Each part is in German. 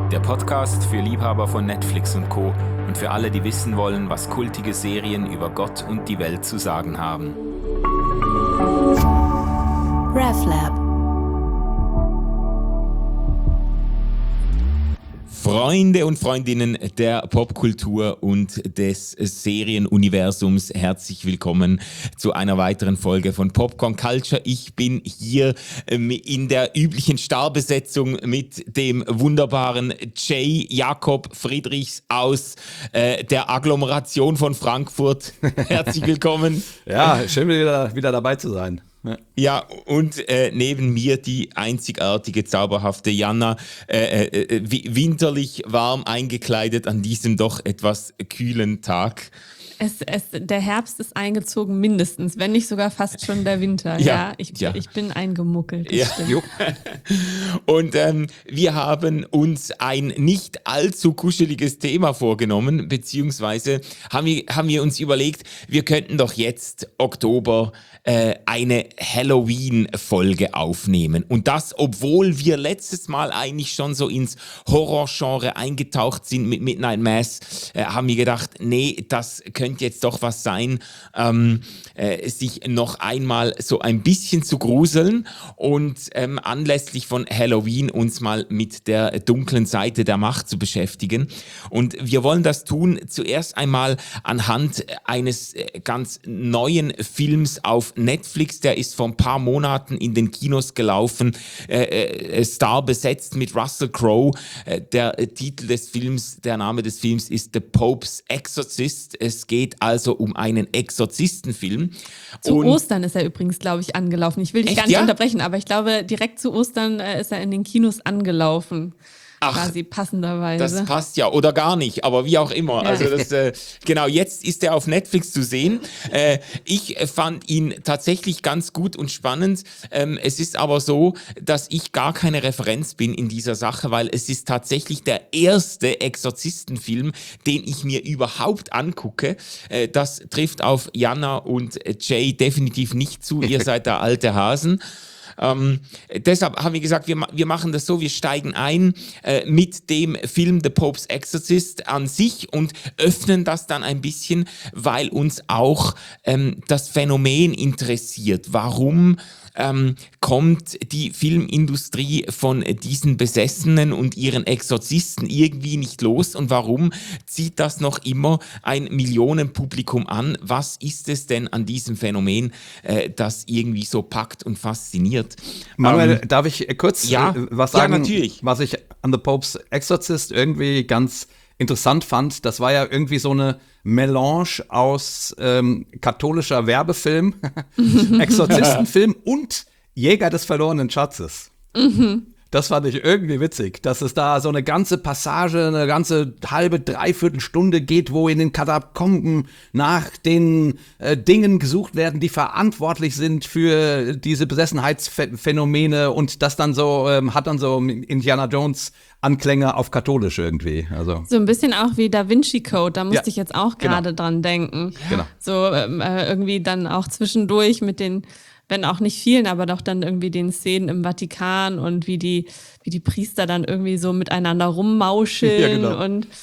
Der Podcast für Liebhaber von Netflix und Co. und für alle, die wissen wollen, was kultige Serien über Gott und die Welt zu sagen haben. RefLab. Freunde und Freundinnen der Popkultur und des Serienuniversums, herzlich willkommen zu einer weiteren Folge von Popcorn Culture. Ich bin hier in der üblichen Starbesetzung mit dem wunderbaren Jay Jakob Friedrichs aus der Agglomeration von Frankfurt. Herzlich willkommen. Ja, schön wieder dabei zu sein. Ja, und neben mir die einzigartige, zauberhafte Jana, winterlich warm eingekleidet an diesem doch etwas kühlen Tag. Der Herbst ist eingezogen mindestens, wenn nicht sogar fast schon der Winter. Ich bin eingemuckelt. Ja. Und wir haben uns ein nicht allzu kuscheliges Thema vorgenommen, beziehungsweise haben wir uns überlegt, wir könnten doch jetzt Oktober eine Halloween-Folge aufnehmen. Und das, obwohl wir letztes Mal eigentlich schon so ins Horrorgenre eingetaucht sind mit Midnight Mass, haben wir gedacht, nee, das könnte jetzt doch was sein, sich noch einmal so ein bisschen zu gruseln und anlässlich von Halloween uns mal mit der dunklen Seite der Macht zu beschäftigen. Und wir wollen das tun zuerst einmal anhand eines ganz neuen Films auf Netflix, der ist vor ein paar Monaten in den Kinos gelaufen, Star besetzt mit Russell Crowe. Der Titel des Films, der Name des Films ist The Pope's Exorcist. Es geht also um einen Exorzistenfilm. Zu Ostern ist er übrigens, glaube ich, angelaufen. Ich will dich gar nicht unterbrechen, aber ich glaube, direkt zu Ostern ist er in den Kinos angelaufen. Quasi passenderweise. Das passt ja, oder gar nicht, aber wie auch immer. Ja. Also genau, jetzt ist er auf Netflix zu sehen. Ich fand ihn tatsächlich ganz gut und spannend. Es ist aber so, dass ich gar keine Referenz bin in dieser Sache, weil es ist tatsächlich der erste Exorzistenfilm, den ich mir überhaupt angucke. Das trifft auf Jana und Jay definitiv nicht zu. Ihr seid da alte Hasen. Deshalb haben wir gesagt, wir machen das so, wir steigen ein mit dem Film The Pope's Exorcist an sich und öffnen das dann ein bisschen, weil uns auch das Phänomen interessiert. Warum kommt die Filmindustrie von diesen Besessenen und ihren Exorzisten irgendwie nicht los und warum zieht das noch immer ein Millionenpublikum an? Was ist es denn an diesem Phänomen, das irgendwie so packt und fasziniert? Manuel, darf ich kurz was sagen? Ja, natürlich. Was ich an The Pope's Exorcist irgendwie ganz interessant fand, das war ja irgendwie so eine Melange aus katholischer Werbefilm, Exorzistenfilm und Jäger des verlorenen Schatzes. Mhm. Das fand ich irgendwie witzig, dass es da so eine ganze Passage, eine ganze halbe, dreiviertel Stunde geht, wo in den Katakomben nach den Dingen gesucht werden, die verantwortlich sind für diese Besessenheitsphänomene und das dann so, hat dann so Indiana Jones Anklänge auf katholisch irgendwie. Also. So ein bisschen auch wie Da Vinci Code, da musste ich jetzt auch gerade dran denken. Genau. So irgendwie dann auch zwischendurch mit den, wenn auch nicht vielen, aber doch dann irgendwie den Szenen im Vatikan und wie die Priester dann irgendwie so miteinander rummauscheln. Ja, genau.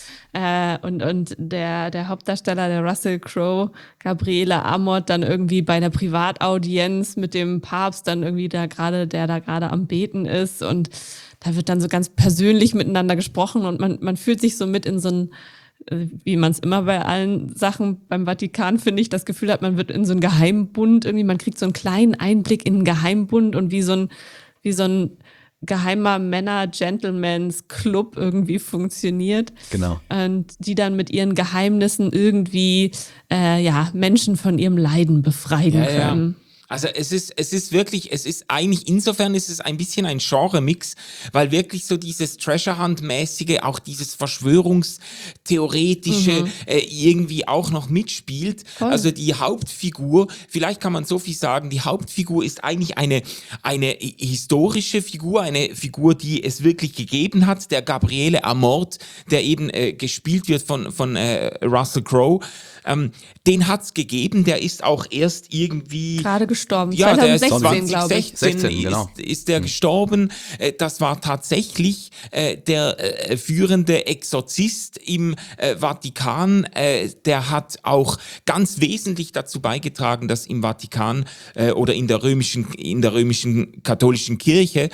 Und der Hauptdarsteller, der Russell Crowe, Gabriele Amott, dann irgendwie bei einer Privataudienz mit dem Papst dann irgendwie der da gerade am Beten ist und da wird dann so ganz persönlich miteinander gesprochen und man fühlt sich so mit in so ein, wie man es immer bei allen Sachen beim Vatikan, finde ich, das Gefühl hat, man wird in so einen Geheimbund irgendwie, man kriegt so einen kleinen Einblick in einen Geheimbund und wie so ein geheimer Männer-Gentlemans-Club irgendwie funktioniert. Genau. Und die dann mit ihren Geheimnissen irgendwie Menschen von ihrem Leiden befreien können. Ja. Also es ist eigentlich, insofern ist es ein bisschen ein Genre-Mix, weil wirklich so dieses Treasure-Hunt-mäßige, auch dieses Verschwörungstheoretische irgendwie auch noch mitspielt. Voll. Also die Hauptfigur, vielleicht kann man so viel sagen, die Hauptfigur ist eigentlich eine historische Figur, eine Figur, die es wirklich gegeben hat, der Gabriele Amott, der eben gespielt wird von Russell Crowe. Den hat's gegeben, der ist auch erst irgendwie gestorben. Ja, der ist 2016, glaube ich. 2016 genau. ist der gestorben. Das war tatsächlich der führende Exorzist im Vatikan. Der hat auch ganz wesentlich dazu beigetragen, dass im Vatikan oder in der römischen katholischen Kirche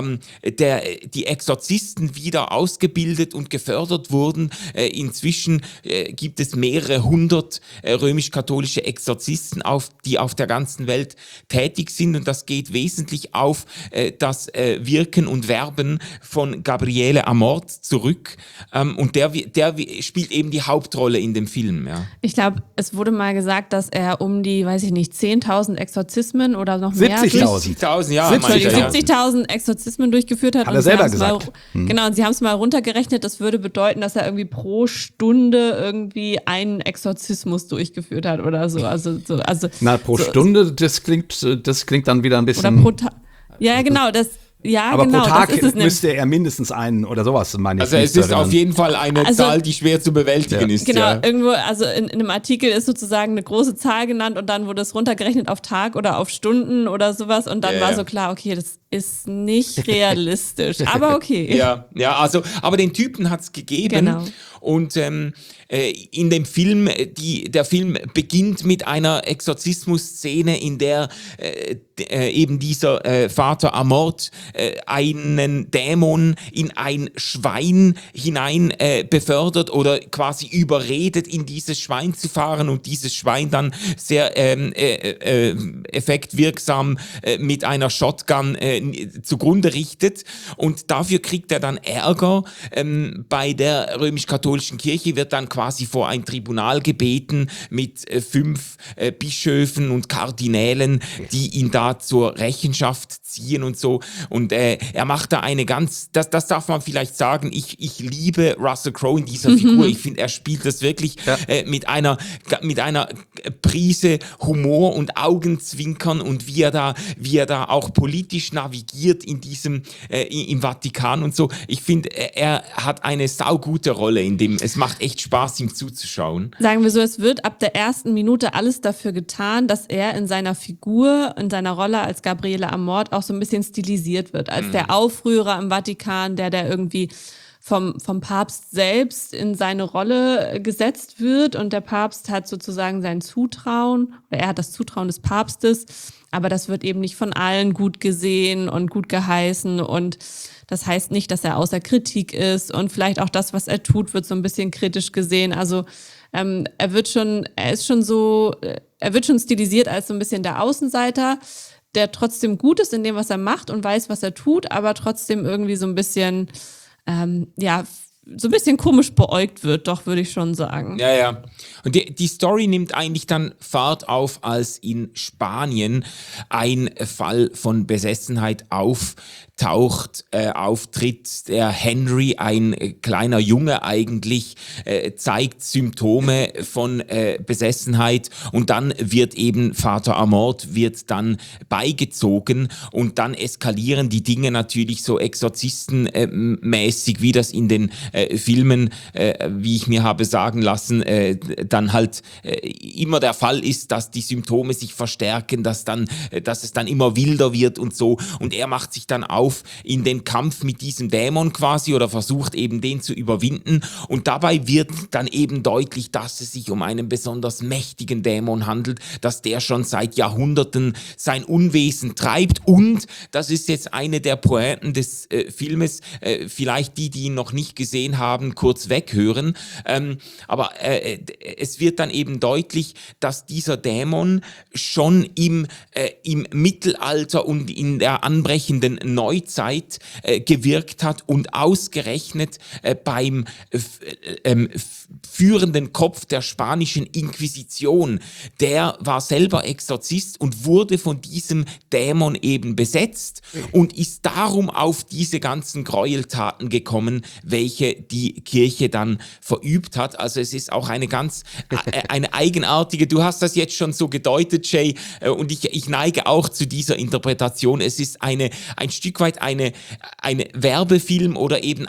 die Exorzisten wieder ausgebildet und gefördert wurden. Inzwischen gibt es mehrere hundert römisch-katholische Exorzisten, die auf der ganzen Welt tätig sind, und das geht wesentlich auf das Wirken und Werben von Gabriele Amort zurück, und der spielt eben die Hauptrolle in dem Film. Ja. Ich glaube, es wurde mal gesagt, dass er um die, weiß ich nicht, 10.000 Exorzismen oder noch mehr 70.000. 70.000, ja. 70.000 Exorzismen durchgeführt hat. Hat er selber gesagt. Genau, und sie haben es mal runtergerechnet, das würde bedeuten, dass er irgendwie pro Stunde irgendwie einen Exorzismus durchgeführt hat oder so. Na, pro Stunde, das klingt dann wieder ein bisschen. Oder pro Tag. Ja, genau, aber genau, pro Tag das ist es müsste er mindestens einen oder sowas, meine ich. Also es ist auf jeden Fall eine Zahl, die schwer zu bewältigen ist. Genau, ja. irgendwo, also in einem Artikel ist sozusagen eine große Zahl genannt und dann wurde es runtergerechnet auf Tag oder auf Stunden oder sowas, und dann war so klar, okay, das ist nicht realistisch, aber okay. Ja, also, aber den Typen hat's gegeben. Genau. Und in dem Film, der Film beginnt mit einer Exorzismus-Szene, in der eben dieser Vater Amort einen Dämon in ein Schwein hinein befördert oder quasi überredet, in dieses Schwein zu fahren, und dieses Schwein dann sehr effektwirksam mit einer Shotgun zugrunde richtet, und dafür kriegt er dann Ärger. Bei der römisch-katholischen Kirche wird dann quasi vor ein Tribunal gebeten mit 5 Bischöfen und Kardinälen, die ihn da zur Rechenschaft ziehen und so. Und er macht da das darf man vielleicht sagen, ich liebe Russell Crowe in dieser Figur. Ich finde, er spielt das wirklich mit einer Prise Humor und Augenzwinkern, und wie er da auch politisch navigiert in diesem im Vatikan und so. Ich finde, er hat eine saugute Rolle in dem. Es macht echt Spaß, ihm zuzuschauen. Sagen wir so, es wird ab der ersten Minute alles dafür getan, dass er in seiner Figur, in seiner Rolle als Gabriele Amort auch so ein bisschen stilisiert wird. Als der Aufrührer im Vatikan, der irgendwie vom Papst selbst in seine Rolle gesetzt wird, und der Papst hat sozusagen sein Zutrauen, oder er hat das Zutrauen des Papstes, aber das wird eben nicht von allen gut gesehen und gut geheißen, und das heißt nicht, dass er außer Kritik ist, und vielleicht auch das, was er tut, wird so ein bisschen kritisch gesehen. Also er wird schon stilisiert als so ein bisschen der Außenseiter, der trotzdem gut ist in dem, was er macht und weiß, was er tut, aber trotzdem irgendwie so ein bisschen so ein bisschen komisch beäugt wird, doch, würde ich schon sagen. Ja. Und die Story nimmt eigentlich dann Fahrt auf, als in Spanien ein Fall von Besessenheit auftritt. Der Henry, ein kleiner Junge eigentlich, zeigt Symptome von Besessenheit, und dann wird eben Vater Amort dann beigezogen, und dann eskalieren die Dinge natürlich so exorzistenmäßig, wie das in den Filmen, wie ich mir habe sagen lassen, dann halt immer der Fall ist, dass die Symptome sich verstärken, dass es dann immer wilder wird und so, und er macht sich dann auf in den Kampf mit diesem Dämon quasi, oder versucht eben den zu überwinden, und dabei wird dann eben deutlich, dass es sich um einen besonders mächtigen Dämon handelt, dass der schon seit Jahrhunderten sein Unwesen treibt, und das ist jetzt eine der Pointen des Filmes, vielleicht die ihn noch nicht gesehen haben, kurz weghören, aber es wird dann eben deutlich, dass dieser Dämon schon im Mittelalter und in der anbrechenden Neuzeit gewirkt hat, und ausgerechnet beim führenden Kopf der spanischen Inquisition, der war selber Exorzist und wurde von diesem Dämon eben besetzt und ist darum auf diese ganzen Gräueltaten gekommen, welche die Kirche dann verübt hat. Also es ist auch eine eigenartige, du hast das jetzt schon so gedeutet, Jay, und ich neige auch zu dieser Interpretation. Es ist ein Stück weit eine Werbefilm oder eben eine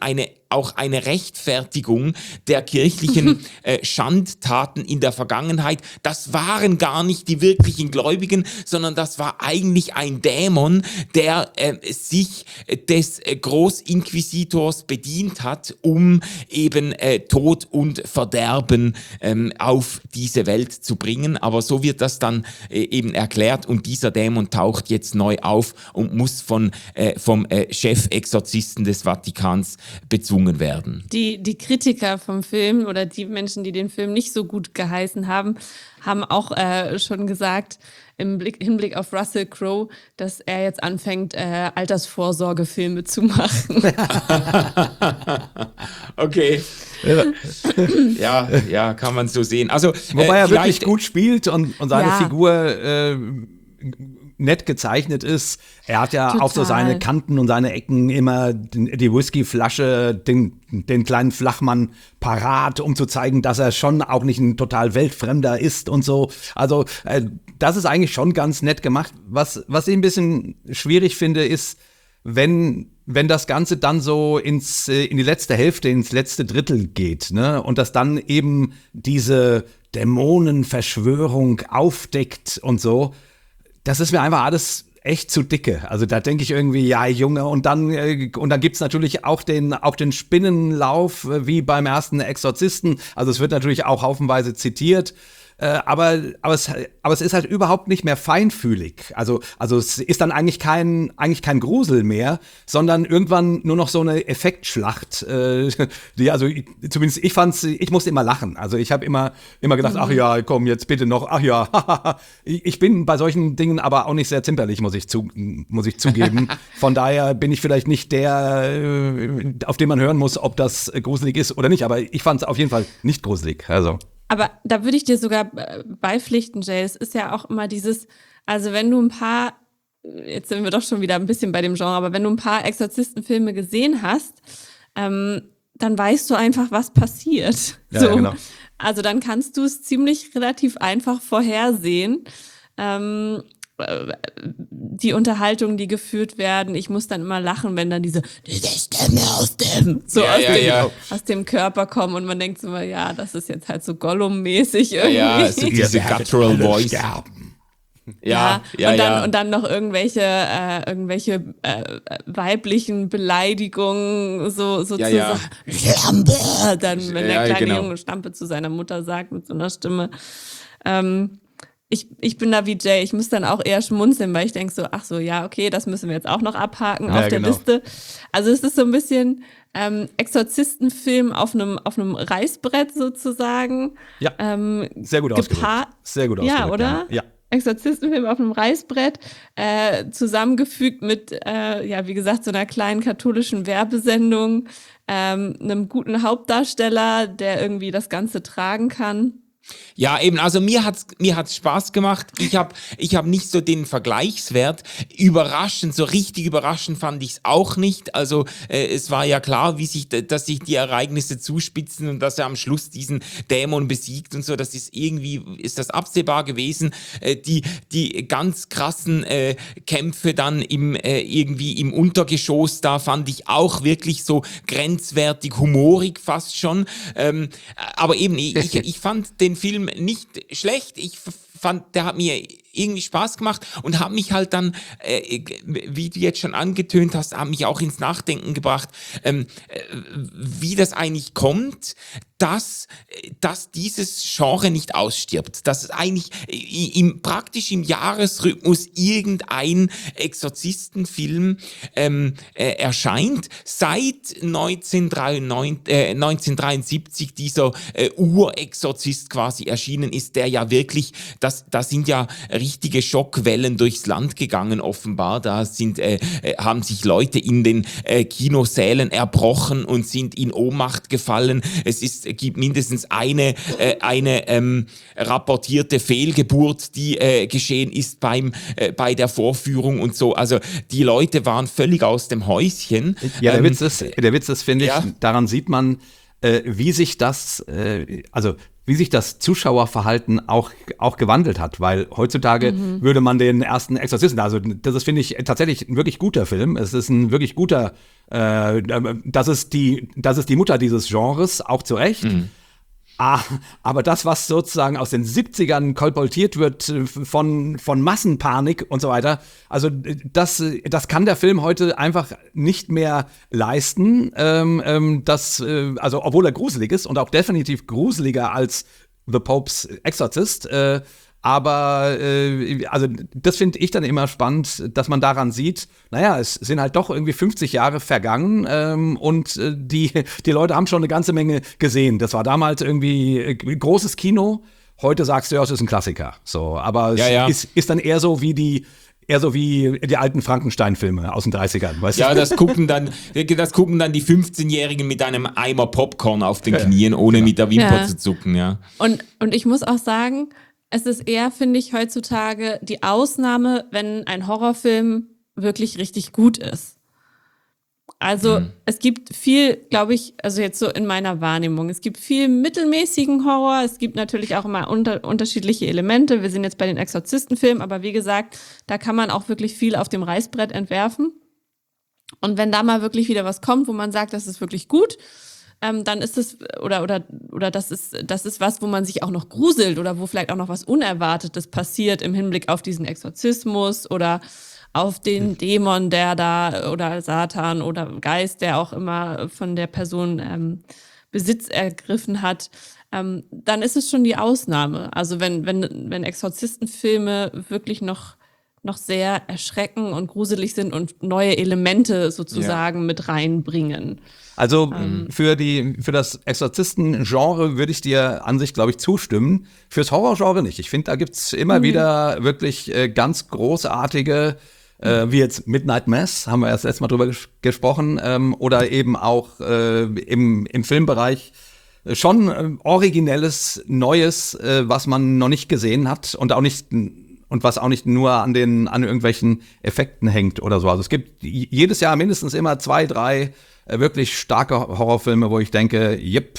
auch eine Rechtfertigung der kirchlichen Schandtaten in der Vergangenheit. Das waren gar nicht die wirklichen Gläubigen, sondern das war eigentlich ein Dämon, der sich des Großinquisitors bedient hat, um eben Tod und Verderben auf diese Welt zu bringen. Aber so wird das dann eben erklärt und dieser Dämon taucht jetzt neu auf und muss vom Chefexorzisten des Vatikans bezwungen werden. Die Kritiker vom Film oder die Menschen, die den Film nicht so gut geheißen haben, haben auch schon gesagt, im Hinblick auf Russell Crowe, dass er jetzt anfängt, Altersvorsorgefilme zu machen. Okay. Ja, kann man so sehen. Also, wobei er wirklich gut spielt und seine Figur nett gezeichnet ist. Er hat ja auch so seine Kanten und seine Ecken, immer die Whiskyflasche, den kleinen Flachmann parat, um zu zeigen, dass er schon auch nicht ein total Weltfremder ist und so. Also das ist eigentlich schon ganz nett gemacht. Was ich ein bisschen schwierig finde, ist, wenn das Ganze dann so in die letzte Hälfte, ins letzte Drittel geht, ne? Und das dann eben diese Dämonenverschwörung aufdeckt und so, das ist mir einfach alles echt zu dicke. Also da denke ich irgendwie, ja Junge, und dann gibt's natürlich auch den Spinnenlauf, wie beim ersten Exorzisten. Also es wird natürlich auch haufenweise zitiert. Aber es ist halt überhaupt nicht mehr feinfühlig. Also es ist dann eigentlich kein Grusel mehr, sondern irgendwann nur noch so eine Effektschlacht. Zumindest ich musste immer lachen. Also ich habe immer gedacht, ach ja, komm jetzt bitte noch, ach ja. Ich bin bei solchen Dingen aber auch nicht sehr zimperlich, muss ich zugeben. Von daher bin ich vielleicht nicht der, auf den man hören muss, ob das gruselig ist oder nicht. Aber ich fand es auf jeden Fall nicht gruselig. Also. Aber da würde ich dir sogar beipflichten, Jay. Es ist ja auch immer dieses, also wenn du jetzt sind wir doch schon wieder ein bisschen bei dem Genre, aber wenn du ein paar Exorzistenfilme gesehen hast, dann weißt du einfach, was passiert. Ja, ja, genau. Also dann kannst du es relativ einfach vorhersehen. Die Unterhaltungen, die geführt werden, ich muss dann immer lachen, wenn dann diese Stimme aus dem Körper kommen und man denkt so mal, ja, das ist jetzt halt so Gollum-mäßig irgendwie. Ja, so diese Guttural Voice. Und dann noch irgendwelche weiblichen Beleidigungen so zu sagen. Schlampe! Dann, wenn der kleine Junge Stampe zu seiner Mutter sagt mit so einer Stimme. Ich bin da wie Jay, ich muss dann auch eher schmunzeln, weil ich denke so, ach so, ja, okay, das müssen wir jetzt auch noch abhaken auf der Liste. Also es ist so ein bisschen Exorzistenfilm auf einem Reißbrett sozusagen. Ja, sehr gut ausgedrückt. Sehr gut ausgedrückt. Ja, oder? Ja. Exorzistenfilm auf einem Reißbrett, zusammengefügt mit, wie gesagt, so einer kleinen katholischen Werbesendung, einem guten Hauptdarsteller, der irgendwie das Ganze tragen kann. Ja, eben, also mir hat's Spaß gemacht. Ich hab nicht so den Vergleichswert. So richtig überraschend fand ich's auch nicht. Also es war ja klar, dass sich die Ereignisse zuspitzen und dass er am Schluss diesen Dämon besiegt und so. Das ist das absehbar gewesen. Die ganz krassen Kämpfe dann irgendwie im Untergeschoss, da fand ich auch wirklich so grenzwertig humorig fast schon. Aber eben, ich fand den Film nicht schlecht. Ich fand, der hat mir irgendwie Spaß gemacht und hat mich halt dann, wie du jetzt schon angetönt hast, hat mich auch ins Nachdenken gebracht, wie das eigentlich kommt, dass dieses Genre nicht ausstirbt, dass es eigentlich praktisch im Jahresrhythmus irgendein Exorzistenfilm erscheint. Seit 1973 dieser Urexorzist quasi erschienen ist, der ja wirklich, da sind ja richtige Schockwellen durchs Land gegangen offenbar. Da haben sich Leute in den Kinosälen erbrochen und sind in Ohnmacht gefallen. Es gibt mindestens eine rapportierte Fehlgeburt, die geschehen ist bei der Vorführung und so. Also die Leute waren völlig aus dem Häuschen. Ja, der Witz ist, finde ich, daran sieht man, wie sich wie sich das Zuschauerverhalten auch gewandelt hat, weil heutzutage würde man den ersten Exorzisten, also das ist, finde ich, tatsächlich ein wirklich guter Film. Es ist ein wirklich guter, das ist die Mutter dieses Genres, auch zu Recht. Aber das, was sozusagen aus den 70ern kolportiert wird von Massenpanik und so weiter, also das kann der Film heute einfach nicht mehr leisten. Also obwohl er gruselig ist und auch definitiv gruseliger als The Pope's Exorcist, aber also das finde ich dann immer spannend, dass man daran sieht, naja, es sind halt doch irgendwie 50 Jahre vergangen und die Leute haben schon eine ganze Menge gesehen. Das war damals irgendwie großes Kino. Heute sagst du, ja, es ist ein Klassiker. So, aber es ist dann eher so wie die alten Frankenstein-Filme aus den 30ern, weißt du? Ja, das gucken dann die 15-Jährigen mit einem Eimer Popcorn auf den Knien, ohne mit der Wimper zu zucken, ja. Und ich muss auch sagen, es ist eher, finde ich, heutzutage die Ausnahme, wenn ein Horrorfilm wirklich richtig gut ist. Also es gibt viel, glaube ich, also jetzt so in meiner Wahrnehmung, es gibt viel mittelmäßigen Horror, es gibt natürlich auch immer unterschiedliche Elemente. Wir sind jetzt bei den Exorzistenfilmen, aber wie gesagt, da kann man auch wirklich viel auf dem Reißbrett entwerfen. Und wenn da mal wirklich wieder was kommt, wo man sagt, das ist wirklich gut, dann ist es, oder das ist was, wo man sich auch noch gruselt oder wo vielleicht auch noch was Unerwartetes passiert im Hinblick auf diesen Exorzismus oder auf den Dämon, der da, oder Satan oder Geist, der auch immer von der Person Besitz ergriffen hat, dann ist es schon die Ausnahme. Also wenn Exorzistenfilme wirklich noch sehr erschreckend und gruselig sind und neue Elemente sozusagen mit reinbringen. Also für das Exorzisten-Genre würde ich dir an sich, glaube ich, zustimmen. Fürs Horror-Genre nicht. Ich finde, da gibt's immer wieder wirklich ganz großartige, wie jetzt Midnight Mass, haben wir erst letztes Mal drüber gesprochen, oder eben auch im Filmbereich schon originelles, Neues, was man noch nicht gesehen hat und was auch nicht nur an irgendwelchen Effekten hängt oder so. Also es gibt jedes Jahr mindestens immer 2, 3 wirklich starke Horrorfilme, wo ich denke,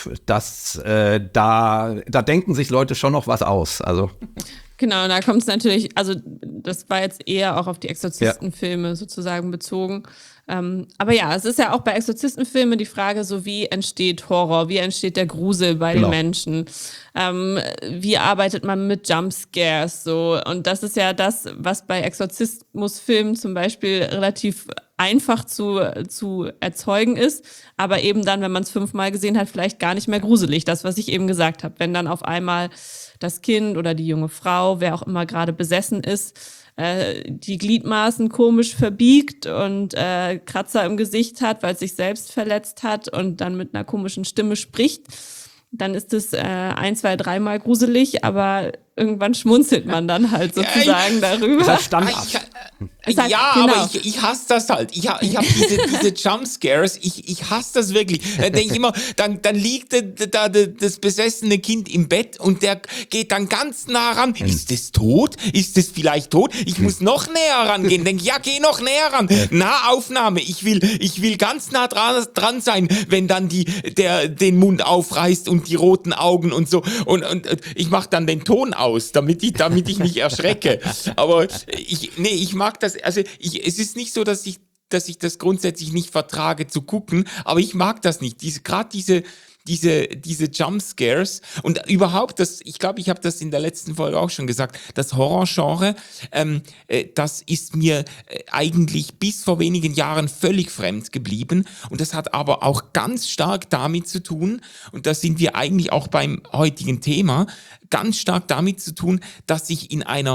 da denken sich Leute schon noch was aus. Also genau, da kommt es natürlich, also das war jetzt eher auch auf die Exorzistenfilme sozusagen bezogen. Aber ja, es ist ja auch bei Exorzistenfilmen die Frage, so wie entsteht Horror, wie entsteht der Grusel bei den Menschen, wie arbeitet man mit Jumpscares so, und das ist ja das, was bei Exorzismusfilmen zum Beispiel relativ einfach zu erzeugen ist, aber eben dann, wenn man es 5-mal gesehen hat, vielleicht gar nicht mehr gruselig, das, was ich eben gesagt habe, wenn dann auf einmal das Kind oder die junge Frau, wer auch immer gerade besessen ist, die Gliedmaßen komisch verbiegt und Kratzer im Gesicht hat, weil es sich selbst verletzt hat und dann mit einer komischen Stimme spricht, dann ist es 1, 2, 3-mal gruselig, aber irgendwann schmunzelt man dann halt sozusagen darüber. Das ist Standard. Aber ich hasse das halt. Ich habe diese Jumpscares, ich hasse das wirklich. Da denke ich immer, dann liegt da das besessene Kind im Bett und der geht dann ganz nah ran. Ist das tot? Ist das vielleicht tot? Ich muss noch näher rangehen. Denke, ja, geh noch näher ran. Nahaufnahme. Ich will ganz nah dran sein, wenn dann den Mund aufreißt und die roten Augen und so. Und ich mache dann den Ton aus, damit ich nicht erschrecke. Aber ich mag das, also es ist nicht so, dass ich das grundsätzlich nicht vertrage zu gucken, aber ich mag das nicht. Gerade diese Jumpscares und überhaupt, ich glaube, ich habe das in der letzten Folge auch schon gesagt, das Horrorgenre, das ist mir eigentlich bis vor wenigen Jahren völlig fremd geblieben und das hat aber auch ganz stark damit zu tun, und da sind wir eigentlich auch beim heutigen Thema, ganz stark damit zu tun, dass ich in einer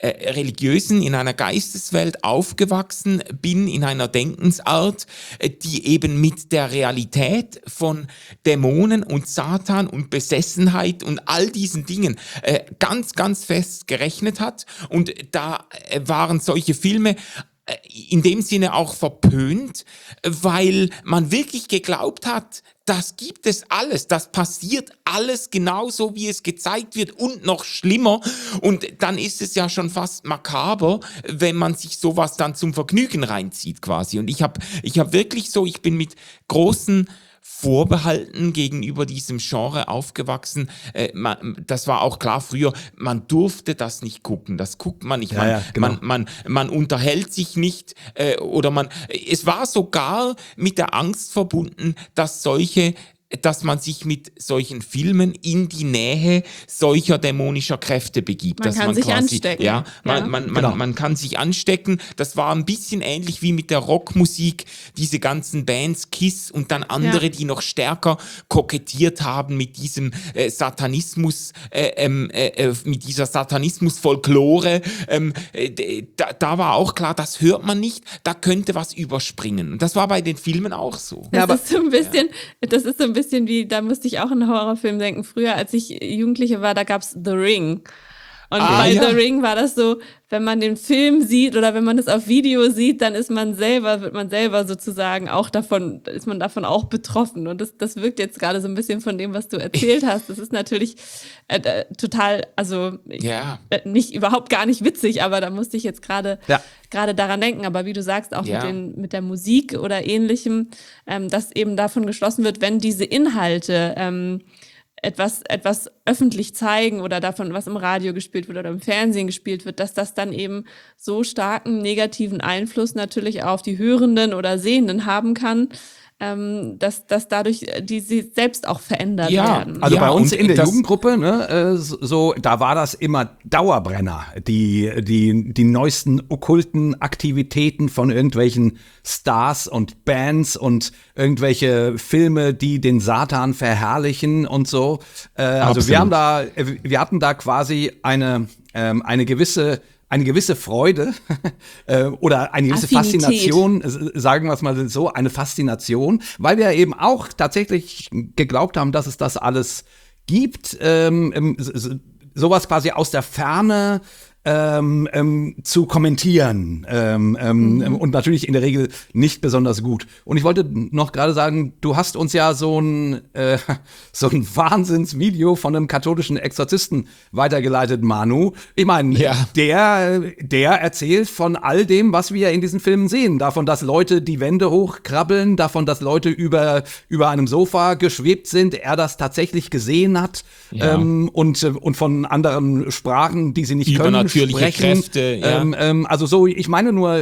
in einer Geisteswelt aufgewachsen bin, in einer Denkensart, die eben mit der Realität von Dämonen und Satan und Besessenheit und all diesen Dingen ganz, ganz fest gerechnet hat. Und da waren solche Filme in dem Sinne auch verpönt, weil man wirklich geglaubt hat, das gibt es alles, das passiert alles genauso, wie es gezeigt wird und noch schlimmer. Und dann ist es ja schon fast makaber, wenn man sich sowas dann zum Vergnügen reinzieht quasi. Und ich hab wirklich so, ich bin mit großen vorbehalten gegenüber diesem Genre aufgewachsen. Das war auch klar früher, man durfte das nicht gucken, das guckt man nicht. Genau. Man unterhält sich nicht es war sogar mit der Angst verbunden, dass man sich mit solchen Filmen in die Nähe solcher dämonischer Kräfte begibt. Man kann sich anstecken. Ja, Genau. man kann sich anstecken. Das war ein bisschen ähnlich wie mit der Rockmusik, diese ganzen Bands, Kiss und dann andere, die noch stärker kokettiert haben mit diesem Satanismus, mit dieser Satanismus-Folklore. Da war auch klar, das hört man nicht, da könnte was überspringen. Und das war bei den Filmen auch so. Das ist so ein bisschen wie, da musste ich auch an einen Horrorfilm denken. Früher, als ich Jugendliche war, da gab's The Ring. Und bei The Ring war das so, wenn man den Film sieht oder wenn man es auf Video sieht, dann wird man selber sozusagen ist man davon auch betroffen. Und das wirkt jetzt gerade so ein bisschen von dem, was du erzählt hast. Das ist natürlich total, also überhaupt gar nicht witzig, aber da musste ich jetzt gerade daran denken. Aber wie du sagst, auch mit der Musik oder Ähnlichem, dass eben davon geschlossen wird, wenn diese Inhalte etwas öffentlich zeigen oder davon, was im Radio gespielt wird oder im Fernsehen gespielt wird, dass das dann eben so starken negativen Einfluss natürlich auf die Hörenden oder Sehenden haben kann, dass dadurch die sie selbst auch verändert werden. Also bei uns in der Jugendgruppe, ne, da war das immer Dauerbrenner, die neuesten okkulten Aktivitäten von irgendwelchen Stars und Bands und irgendwelche Filme, die den Satan verherrlichen und so. Also wir hatten da quasi eine gewisse Freude oder eine gewisse Affinität. Faszination, sagen wir es mal so, eine Faszination, weil wir eben auch tatsächlich geglaubt haben, dass es das alles gibt, sowas quasi aus der Ferne zu kommentieren und natürlich in der Regel nicht besonders gut. Und ich wollte noch gerade sagen, du hast uns ja so ein Wahnsinnsvideo von einem katholischen Exorzisten weitergeleitet, Manu. Ich meine, der erzählt von all dem, was wir in diesen Filmen sehen. Davon, dass Leute die Wände hochkrabbeln, davon, dass Leute über einem Sofa geschwebt sind, er das tatsächlich gesehen hat und von anderen Sprachen, die sie nicht können, sprechen. Kräfte, also so, ich meine nur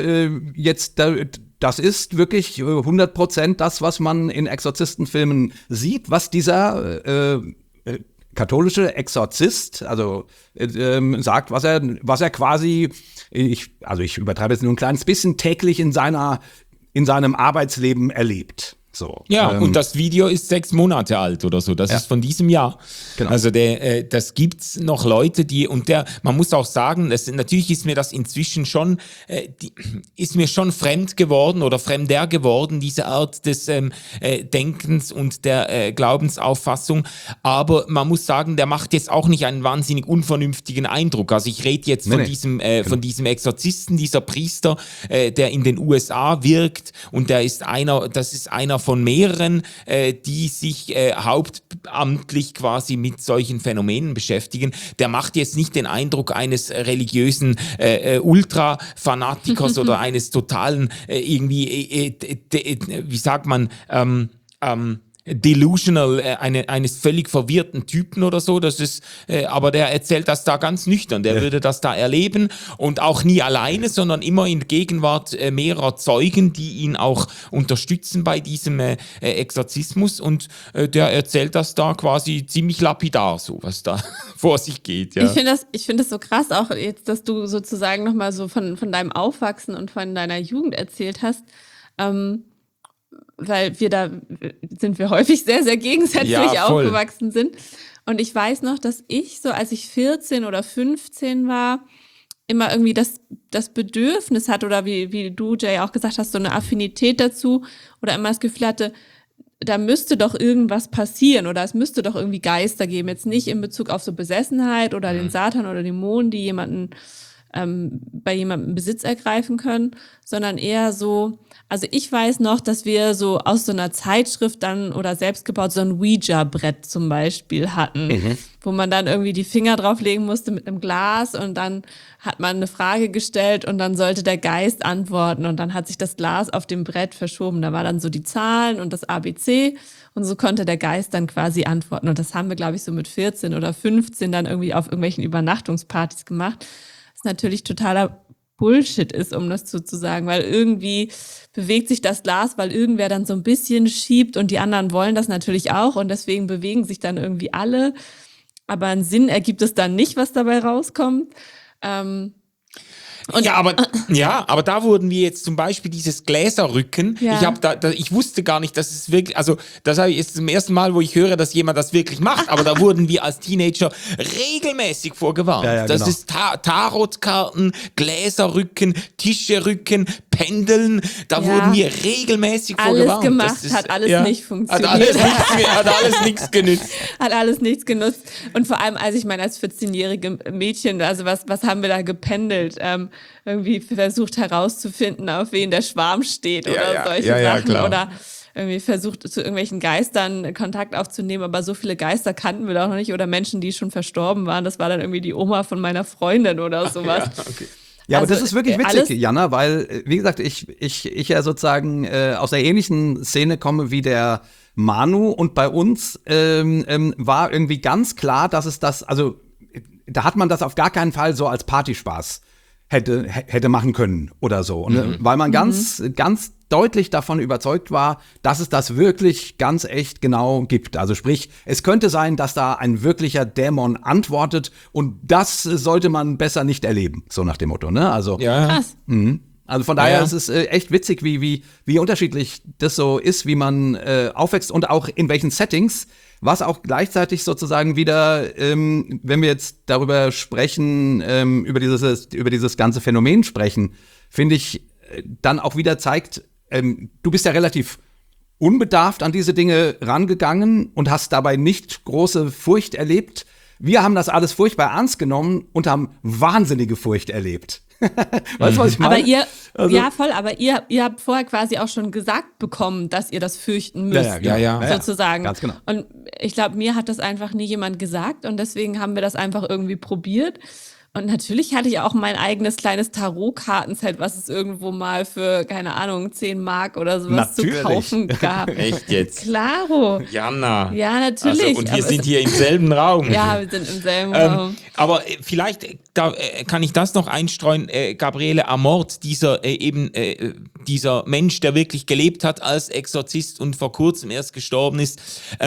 das ist wirklich 100% das, was man in Exorzistenfilmen sieht, was dieser katholische Exorzist, also sagt, was er quasi, ich übertreibe jetzt nur ein kleines bisschen, täglich in seinem Arbeitsleben erlebt. So, und das Video ist 6 Monate alt oder so. Das ist von diesem Jahr. Genau. Also das gibt's noch Leute, man muss auch sagen, natürlich ist mir das inzwischen schon, ist mir schon fremd geworden oder fremder geworden, diese Art des Denkens und der Glaubensauffassung. Aber man muss sagen, der macht jetzt auch nicht einen wahnsinnig unvernünftigen Eindruck. Also ich rede jetzt von diesem Exorzisten, dieser Priester, der in den USA wirkt und das ist einer von mehreren, die sich hauptamtlich quasi mit solchen Phänomenen beschäftigen. Der macht jetzt nicht den Eindruck eines religiösen Ultra-Fanatikers oder eines totalen wie sagt man, delusional, eines völlig verwirrten Typen oder so, aber der erzählt das da ganz nüchtern, der würde das da erleben und auch nie alleine, sondern immer in Gegenwart mehrerer Zeugen, die ihn auch unterstützen bei diesem Exorzismus und der erzählt das da quasi ziemlich lapidar, so was da vor sich geht. Ja. Ich finde das so krass, auch jetzt, dass du sozusagen nochmal so von deinem Aufwachsen und von deiner Jugend erzählt hast, weil sind wir häufig sehr, sehr gegensätzlich aufgewachsen sind. Und ich weiß noch, dass ich so, als ich 14 oder 15 war, immer irgendwie das Bedürfnis hatte oder wie du, Jay, auch gesagt hast, so eine Affinität dazu oder immer das Gefühl hatte, da müsste doch irgendwas passieren oder es müsste doch irgendwie Geister geben. Jetzt nicht in Bezug auf so Besessenheit oder den Satan oder Dämonen, die jemanden bei jemandem Besitz ergreifen können, sondern eher so, also ich weiß noch, dass wir so aus so einer Zeitschrift dann oder selbst gebaut so ein Ouija-Brett zum Beispiel hatten, wo man dann irgendwie die Finger drauflegen musste mit einem Glas und dann hat man eine Frage gestellt und dann sollte der Geist antworten und dann hat sich das Glas auf dem Brett verschoben. Da war dann so die Zahlen und das ABC und so konnte der Geist dann quasi antworten. Und das haben wir, glaube ich, so mit 14 oder 15 dann irgendwie auf irgendwelchen Übernachtungspartys gemacht. Was natürlich totaler Bullshit ist, um das so zu sagen, weil irgendwie bewegt sich das Glas, weil irgendwer dann so ein bisschen schiebt und die anderen wollen das natürlich auch und deswegen bewegen sich dann irgendwie alle. Aber einen Sinn ergibt es dann nicht, was dabei rauskommt. Und aber da wurden wir jetzt zum Beispiel dieses Gläserrücken. Ja. Ich wusste gar nicht, dass es wirklich, also das habe ich jetzt zum ersten Mal, wo ich höre, dass jemand das wirklich macht, aber da wurden wir als Teenager regelmäßig vorgewarnt. Ja, das genau. ist Tarotkarten, Gläserrücken, Tischrücken, Pendeln, da wurden wir regelmäßig vorgewarnt. Alles gemacht, Das ist, hat alles nicht funktioniert. Hat alles nichts genützt. Hat alles nichts genutzt. Und vor allem, als 14-jährige Mädchen, also was haben wir da gependelt? Irgendwie versucht herauszufinden, auf wen der Schwarm steht oder solche Sachen. Klar. Oder irgendwie versucht, zu irgendwelchen Geistern Kontakt aufzunehmen, aber so viele Geister kannten wir doch noch nicht. Oder Menschen, die schon verstorben waren. Das war dann irgendwie die Oma von meiner Freundin oder sowas. Ja, okay. Ja, aber Also, das ist wirklich witzig, Jana, weil, wie gesagt, ich ja sozusagen aus der ähnlichen Szene komme wie der Manu und bei uns war irgendwie ganz klar, dass es das, also da hat man das auf gar keinen Fall so als Partyspaß hätte machen können oder so. Und, weil man ganz deutlich davon überzeugt war, dass es das wirklich ganz echt genau gibt. Also sprich, es könnte sein, dass da ein wirklicher Dämon antwortet und das sollte man besser nicht erleben, so nach dem Motto, ne? Also, Krass. also von daher ist es echt witzig, wie unterschiedlich das so ist, wie man aufwächst und auch in welchen Settings, was auch gleichzeitig sozusagen wieder, wenn wir jetzt darüber sprechen, über dieses ganze Phänomen sprechen, finde ich, dann auch wieder zeigt, du bist ja relativ unbedarft an diese Dinge rangegangen und hast dabei nicht große Furcht erlebt. Wir haben das alles furchtbar ernst genommen und haben wahnsinnige Furcht erlebt. Weißt du, was ich meine? Aber ihr, Also- ja voll, aber ihr habt vorher quasi auch schon gesagt bekommen, dass ihr das fürchten müsst. genau. Sozusagen. Ganz genau. Und ich glaube, mir hat das einfach nie jemand gesagt und deswegen haben wir das einfach irgendwie probiert. Und natürlich hatte ich auch mein eigenes kleines Tarotkartenset, was es irgendwo mal für, keine Ahnung, 10 Mark oder sowas Natürlich. zu kaufen gab. Echt jetzt? Klaro. Jana. Ja, natürlich. Also, und wir aber sind hier im selben Raum. Ja, wir sind im selben Raum. Aber vielleicht kann ich das noch einstreuen. Gabriele Amort, dieser Mensch, der wirklich gelebt hat als Exorzist und vor kurzem erst gestorben ist,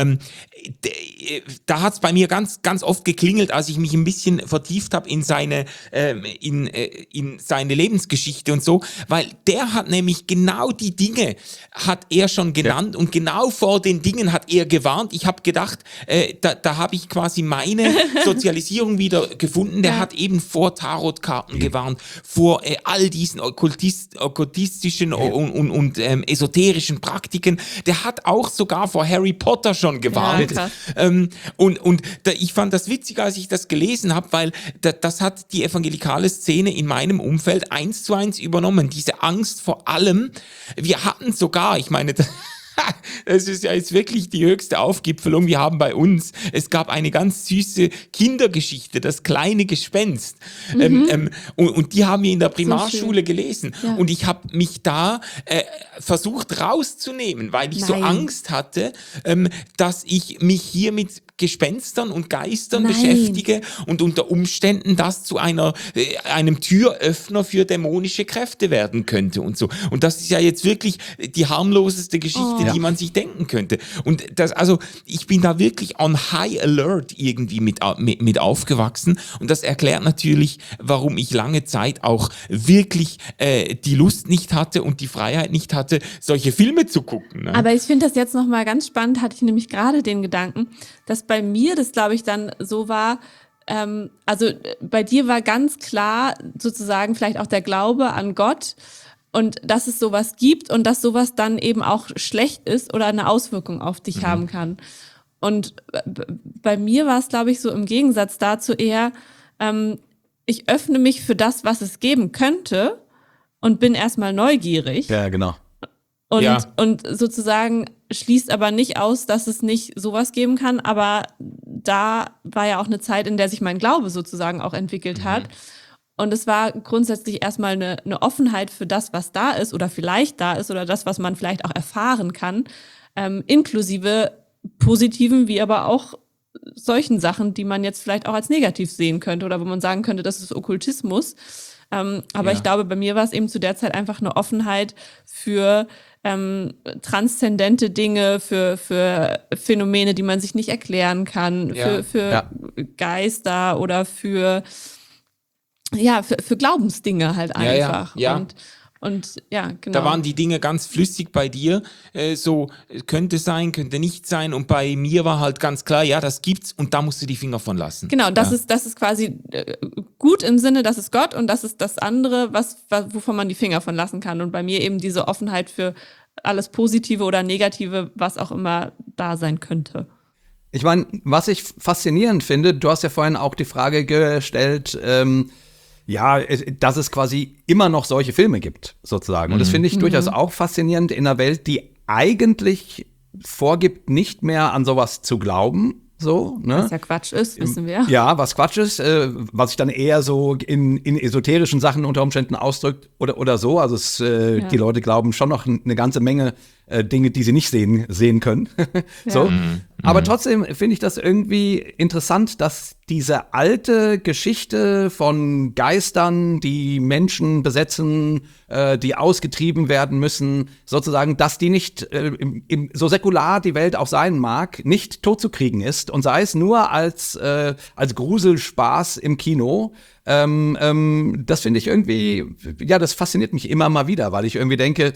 da hat es bei mir ganz, ganz oft geklingelt, als ich mich ein bisschen vertieft habe in seine Lebensgeschichte und so, weil der hat nämlich genau die Dinge, hat er schon genannt und genau vor den Dingen hat er gewarnt. Ich habe gedacht, da habe ich quasi meine Sozialisierung wieder gefunden. Der hat eben vor Tarotkarten gewarnt, vor all diesen okkultistischen und esoterischen Praktiken. Der hat auch sogar vor Harry Potter schon gewarnt. Ja, krass. Ich fand das witzig, als ich das gelesen habe, weil das hat die evangelikale Szene in meinem Umfeld 1:1 übernommen. Diese Angst vor allem. Wir hatten sogar, ich meine, das ist ja jetzt wirklich die höchste Aufgipfelung. Wir haben bei uns, es gab eine ganz süße Kindergeschichte, das kleine Gespenst. Und die haben wir in der Primarschule gelesen. Ja. Und ich habe mich da versucht rauszunehmen, weil ich so Nein. Angst hatte, dass ich mich hier mit Gespenstern und Geistern Nein. beschäftige und unter Umständen das zu einem Türöffner für dämonische Kräfte werden könnte und so. Und das ist ja jetzt wirklich die harmloseste Geschichte, die man sich denken könnte. Und also ich bin da wirklich on high alert irgendwie mit aufgewachsen und das erklärt natürlich, warum ich lange Zeit auch wirklich die Lust nicht hatte und die Freiheit nicht hatte, solche Filme zu gucken. Ne? Aber ich finde das jetzt nochmal ganz spannend, hatte ich nämlich gerade den Gedanken, dass bei mir das, glaube ich, dann so war, also bei dir war ganz klar sozusagen vielleicht auch der Glaube an Gott und dass es sowas gibt und dass sowas dann eben auch schlecht ist oder eine Auswirkung auf dich haben kann. Und bei mir war es, glaube ich, so im Gegensatz dazu eher, ich öffne mich für das, was es geben könnte und bin erstmal neugierig. Ja, genau. Und sozusagen schließt aber nicht aus, dass es nicht sowas geben kann. Aber da war ja auch eine Zeit, in der sich mein Glaube sozusagen auch entwickelt hat. Und es war grundsätzlich erstmal eine Offenheit für das, was da ist oder vielleicht da ist oder das, was man vielleicht auch erfahren kann, inklusive positiven wie aber auch solchen Sachen, die man jetzt vielleicht auch als negativ sehen könnte oder wo man sagen könnte, das ist Okkultismus. Aber ich glaube, bei mir war es eben zu der Zeit einfach eine Offenheit für transzendente Dinge, für Phänomene, die man sich nicht erklären kann, für Geister oder für Glaubensdinge halt einfach. Ja. Und ja, genau. Da waren die Dinge ganz flüssig bei dir, so könnte sein, könnte nicht sein, und bei mir war halt ganz klar, ja, das gibt's und da musst du die Finger von lassen. Genau, das ist quasi gut im Sinne, das ist Gott, und das ist das andere, wovon man die Finger von lassen kann. Und bei mir eben diese Offenheit für alles Positive oder Negative, was auch immer da sein könnte. Ich meine, was ich faszinierend finde, du hast ja vorhin auch die Frage gestellt, dass es quasi immer noch solche Filme gibt, sozusagen. Und das finde ich durchaus auch faszinierend in einer Welt, die eigentlich vorgibt, nicht mehr an sowas zu glauben. So, ne? Was ja Quatsch ist, wissen wir. Ja, was Quatsch ist, was sich dann eher so in esoterischen Sachen unter Umständen ausdrückt oder so. Also die Leute glauben schon noch eine ganze Menge Dinge, die sie nicht sehen können. So. Aber trotzdem finde ich das irgendwie interessant, dass diese alte Geschichte von Geistern, die Menschen besetzen, die ausgetrieben werden müssen, sozusagen, dass die nicht, so säkular die Welt auch sein mag, nicht totzukriegen ist, und sei es nur als Gruselspaß im Kino. Das finde ich irgendwie, das fasziniert mich immer mal wieder, weil ich irgendwie denke,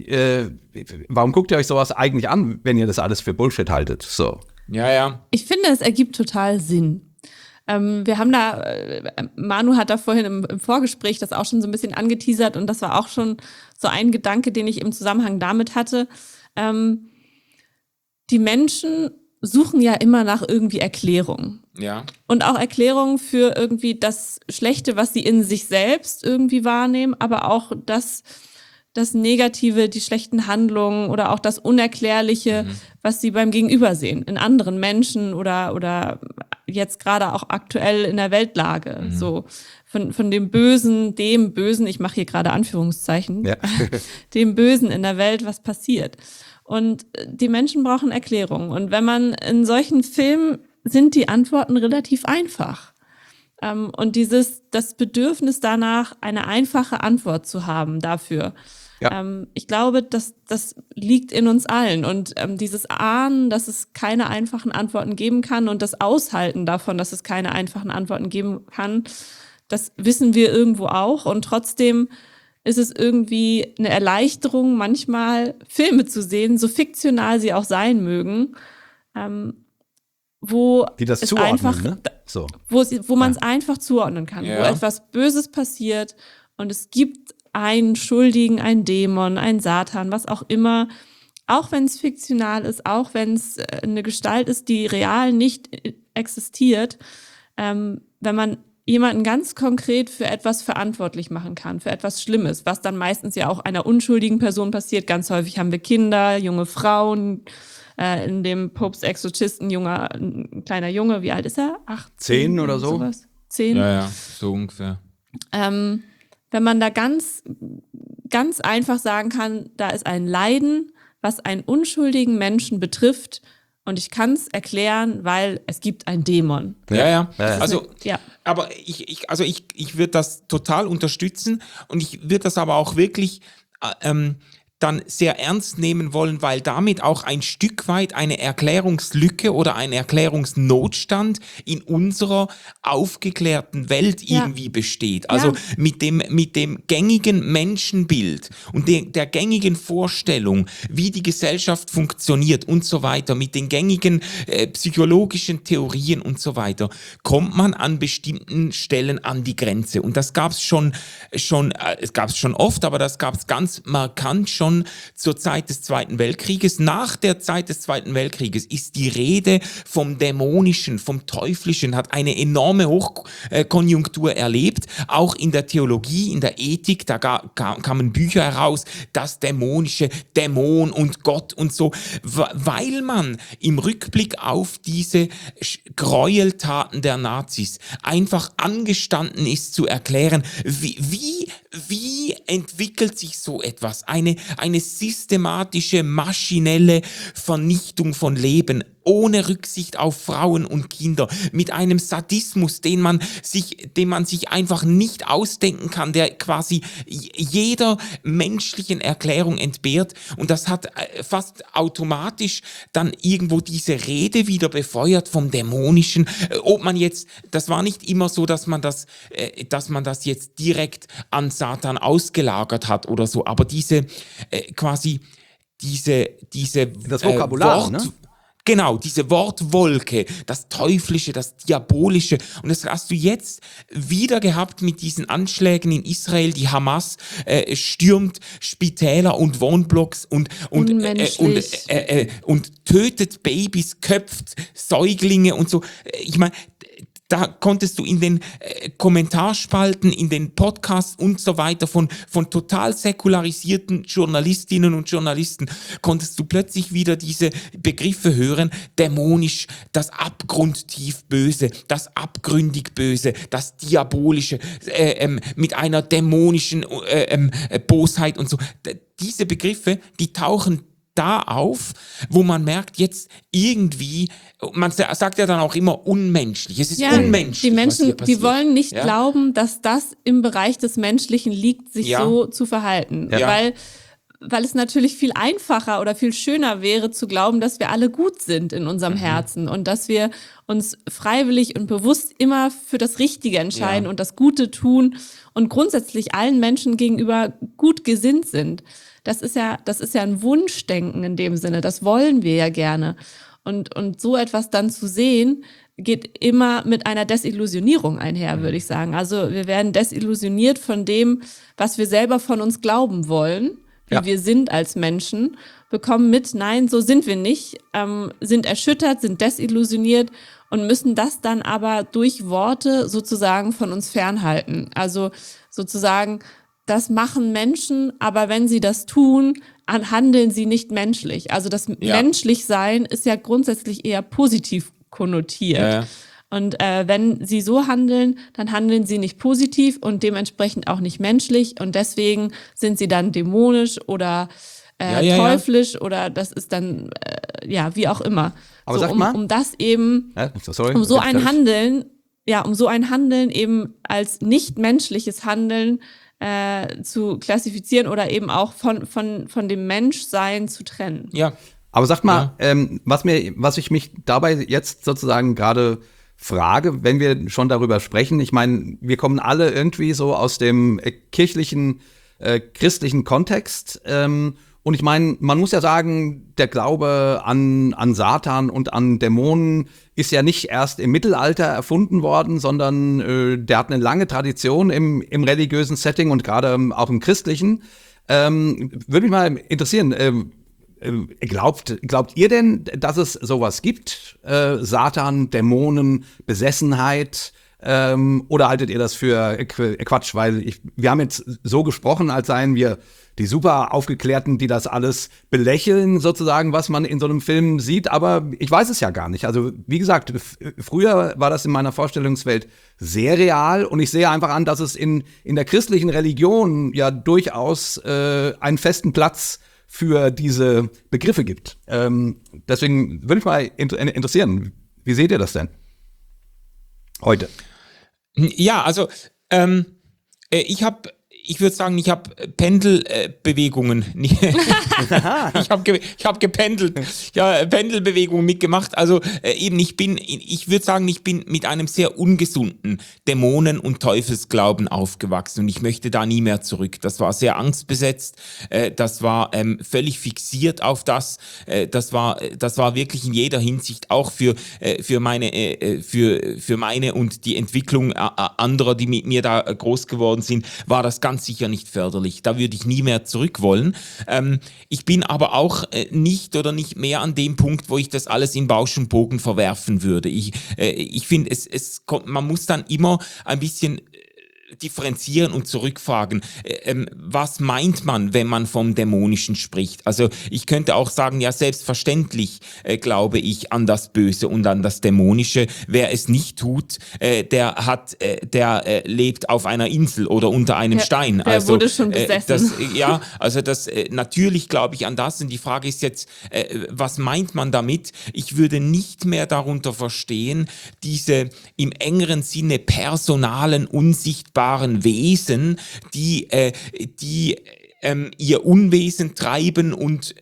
warum guckt ihr euch sowas eigentlich an, wenn ihr das alles für Bullshit haltet? So. Ja. Ich finde, es ergibt total Sinn. Wir haben Manu hat da vorhin im Vorgespräch das auch schon so ein bisschen angeteasert, und das war auch schon so ein Gedanke, den ich im Zusammenhang damit hatte. Die Menschen suchen ja immer nach irgendwie Erklärung. Ja. Und auch Erklärungen für irgendwie das Schlechte, was sie in sich selbst irgendwie wahrnehmen, aber auch das Negative, die schlechten Handlungen oder auch das Unerklärliche, was sie beim Gegenüber sehen, in anderen Menschen oder jetzt gerade auch aktuell in der Weltlage. So von dem Bösen, ich mache hier gerade Anführungszeichen, dem Bösen in der Welt, was passiert. Und die Menschen brauchen Erklärungen. Und wenn man in solchen Filmen, sind die Antworten relativ einfach. Und das Bedürfnis danach, eine einfache Antwort zu haben dafür. Ja. Ich glaube, das liegt in uns allen. Und dieses Ahnen, dass es keine einfachen Antworten geben kann, und das Aushalten davon, dass es keine einfachen Antworten geben kann, das wissen wir irgendwo auch. Und trotzdem ist es irgendwie eine Erleichterung, manchmal Filme zu sehen, so fiktional sie auch sein mögen, wo die das es zuordnen, einfach, ne? So. wo man es einfach zuordnen kann, wo etwas Böses passiert und es gibt einen Schuldigen, einen Dämon, einen Satan, was auch immer, auch wenn es fiktional ist, auch wenn es eine Gestalt ist, die real nicht existiert, wenn man jemanden ganz konkret für etwas verantwortlich machen kann, für etwas Schlimmes, was dann meistens ja auch einer unschuldigen Person passiert. Ganz häufig haben wir Kinder, junge Frauen, in dem Popes Exorcist ein kleiner Junge, wie alt ist er? 10 oder so? Sowas? 10? Ja, so ungefähr. Wenn man da ganz, ganz einfach sagen kann, da ist ein Leiden, was einen unschuldigen Menschen betrifft, und ich kann es erklären, weil es gibt einen Dämon. Ja. Also, aber ich würde das total unterstützen, und ich würde das aber auch wirklich dann sehr ernst nehmen wollen, weil damit auch ein Stück weit eine Erklärungslücke oder ein Erklärungsnotstand in unserer aufgeklärten Welt irgendwie besteht. Also mit dem gängigen Menschenbild und der gängigen Vorstellung, wie die Gesellschaft funktioniert und so weiter, mit den gängigen psychologischen Theorien und so weiter, kommt man an bestimmten Stellen an die Grenze. Und das gab's schon oft, aber das gab's ganz markant schon schon zur Zeit des Zweiten Weltkrieges. Nach der Zeit des Zweiten Weltkrieges ist die Rede vom Dämonischen, vom Teuflischen, hat eine enorme Hochkonjunktur erlebt, auch in der Theologie, in der Ethik, da kamen Bücher heraus, das Dämonische, Dämon und Gott und so, weil man im Rückblick auf diese Gräueltaten der Nazis einfach angestanden ist zu erklären, wie entwickelt sich so etwas? Eine systematische, maschinelle Vernichtung von Leben, ohne Rücksicht auf Frauen und Kinder, mit einem Sadismus, den man sich einfach nicht ausdenken kann, der quasi jeder menschlichen Erklärung entbehrt. Und das hat fast automatisch dann irgendwo diese Rede wieder befeuert vom Dämonischen. Ob man jetzt, das war nicht immer so, dass man das jetzt direkt an Satan ausgelagert hat oder so, aber diese das Vokabular, ne? Genau, diese Wortwolke, das Teuflische, das Diabolische. Und das hast du jetzt wieder gehabt mit diesen Anschlägen in Israel. Die Hamas stürmt Spitäler und Wohnblocks und tötet Babys, köpft Säuglinge und so. Ich meine, da konntest du in den Kommentarspalten, in den Podcasts und so weiter von total säkularisierten Journalistinnen und Journalisten, konntest du plötzlich wieder diese Begriffe hören, dämonisch, das abgrundtief Böse, das abgründig Böse, das Diabolische, mit einer dämonischen Bosheit und so. Diese Begriffe, die tauchen da auf, wo man merkt, jetzt irgendwie, man sagt ja dann auch immer unmenschlich. Es ist unmenschlich. Die Menschen, die wollen nicht glauben, dass das im Bereich des Menschlichen liegt, sich so zu verhalten. Ja. Weil es natürlich viel einfacher oder viel schöner wäre, zu glauben, dass wir alle gut sind in unserem Herzen und dass wir uns freiwillig und bewusst immer für das Richtige entscheiden und das Gute tun und grundsätzlich allen Menschen gegenüber gut gesinnt sind. Das ist ja ein Wunschdenken in dem Sinne. Das wollen wir ja gerne. Und so etwas dann zu sehen, geht immer mit einer Desillusionierung einher, würde ich sagen. Also wir werden desillusioniert von dem, was wir selber von uns glauben wollen, wie wir sind als Menschen, bekommen mit, nein, so sind wir nicht, sind erschüttert, sind desillusioniert und müssen das dann aber durch Worte sozusagen von uns fernhalten. Also sozusagen, das machen Menschen, aber wenn sie das tun, handeln sie nicht menschlich. Also das Menschlichsein ist ja grundsätzlich eher positiv konnotiert. Ja. Und wenn sie so handeln, dann handeln sie nicht positiv und dementsprechend auch nicht menschlich. Und deswegen sind sie dann dämonisch oder teuflisch oder das ist dann, wie auch immer. Aber so, sag mal. um das eben, um so ein Handeln eben als nicht menschliches Handeln zu klassifizieren oder eben auch von dem Menschsein zu trennen. Ja. Aber sag mal, was ich mich dabei jetzt sozusagen gerade frage, wenn wir schon darüber sprechen, ich meine, wir kommen alle irgendwie so aus dem kirchlichen, christlichen Kontext, und ich meine, man muss ja sagen, der Glaube an Satan und an Dämonen ist ja nicht erst im Mittelalter erfunden worden, sondern der hat eine lange Tradition im religiösen Setting und gerade auch im christlichen. Würde mich mal interessieren, glaubt ihr denn, dass es sowas gibt? Satan, Dämonen, Besessenheit? Oder haltet ihr das für Quatsch? Weil wir haben jetzt so gesprochen, als seien wir die super Aufgeklärten, die das alles belächeln, sozusagen, was man in so einem Film sieht. Aber ich weiß es ja gar nicht. Also wie gesagt, früher war das in meiner Vorstellungswelt sehr real. Und ich sehe einfach an, dass es in der christlichen Religion ja durchaus einen festen Platz für diese Begriffe gibt. Deswegen würde mich mal interessieren, wie seht ihr das denn heute? Ja, also ich würde sagen, ich habe Pendelbewegungen. Ich habe gependelt. Ja, Pendelbewegungen mitgemacht. Also ich würde sagen, ich bin mit einem sehr ungesunden Dämonen- und Teufelsglauben aufgewachsen und ich möchte da nie mehr zurück. Das war sehr angstbesetzt. Das war völlig fixiert auf das. Das war wirklich in jeder Hinsicht auch für meine und die Entwicklung anderer, die mit mir da groß geworden sind, war das ganz ganz sicher nicht förderlich. Da würde ich nie mehr zurück wollen. Ich bin aber auch nicht mehr an dem Punkt, wo ich das alles in Bausch und Bogen verwerfen würde. Ich finde, man muss dann immer ein bisschen differenzieren und zurückfragen, was meint man, wenn man vom Dämonischen spricht? Also ich könnte auch sagen, ja, selbstverständlich glaube ich an das Böse und an das Dämonische. Wer es nicht tut, der lebt auf einer Insel oder unter einem Stein. Der wurde schon besessen. Natürlich glaube ich an das, und die Frage ist jetzt, was meint man damit? Ich würde nicht mehr darunter verstehen, diese im engeren Sinne personalen, unsichtbaren Wesen, die ihr Unwesen treiben und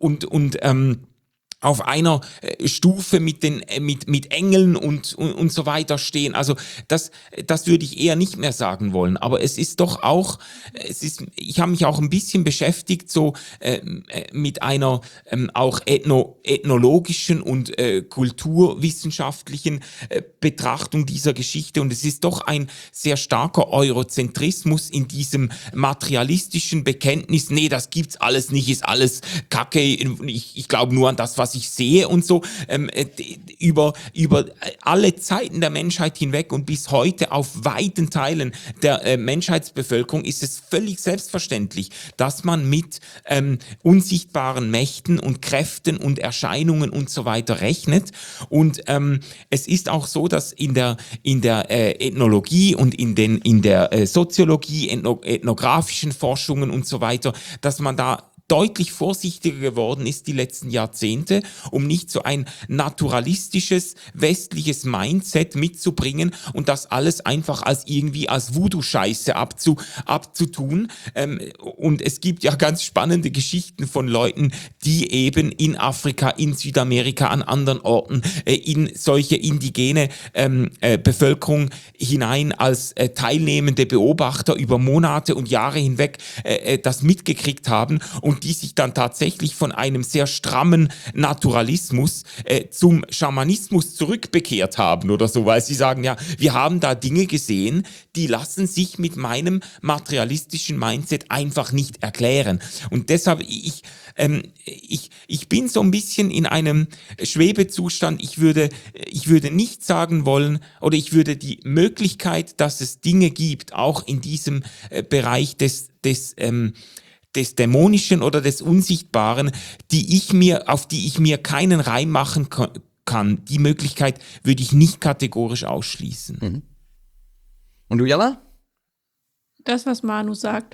auf einer Stufe mit Engeln und so weiter stehen. Also das würde ich eher nicht mehr sagen wollen. Aber es ist doch auch, ich habe mich auch ein bisschen beschäftigt so mit einer auch ethnologischen und kulturwissenschaftlichen Betrachtung dieser Geschichte. Und es ist doch ein sehr starker Eurozentrismus in diesem materialistischen Bekenntnis. Nee, das gibt's alles nicht, ist alles Kacke. Ich glaube nur an das, was ich sehe und so, über alle Zeiten der Menschheit hinweg und bis heute auf weiten Teilen der Menschheitsbevölkerung ist es völlig selbstverständlich, dass man mit unsichtbaren Mächten und Kräften und Erscheinungen und so weiter rechnet. Und es ist auch so, dass in der Ethnologie und in der Soziologie, ethnografischen Forschungen und so weiter, dass man da deutlich vorsichtiger geworden ist die letzten Jahrzehnte, um nicht so ein naturalistisches westliches Mindset mitzubringen und das alles einfach als Voodoo-Scheiße abzutun. Und es gibt ja ganz spannende Geschichten von Leuten, die eben in Afrika, in Südamerika, an anderen Orten in solche indigene Bevölkerung hinein als teilnehmende Beobachter über Monate und Jahre hinweg das mitgekriegt haben und die sich dann tatsächlich von einem sehr strammen Naturalismus zum Schamanismus zurückbekehrt haben oder so, weil sie sagen, ja, wir haben da Dinge gesehen, die lassen sich mit meinem materialistischen Mindset einfach nicht erklären. Und deshalb, ich bin so ein bisschen in einem Schwebezustand. Ich würde nicht sagen wollen, oder ich würde die Möglichkeit, dass es Dinge gibt, auch in diesem Bereich des Dämonischen oder des Unsichtbaren, auf die ich mir keinen Reim machen kann. Die Möglichkeit würde ich nicht kategorisch ausschließen. Mhm. Und du, Jalla? Das, was Manu sagt.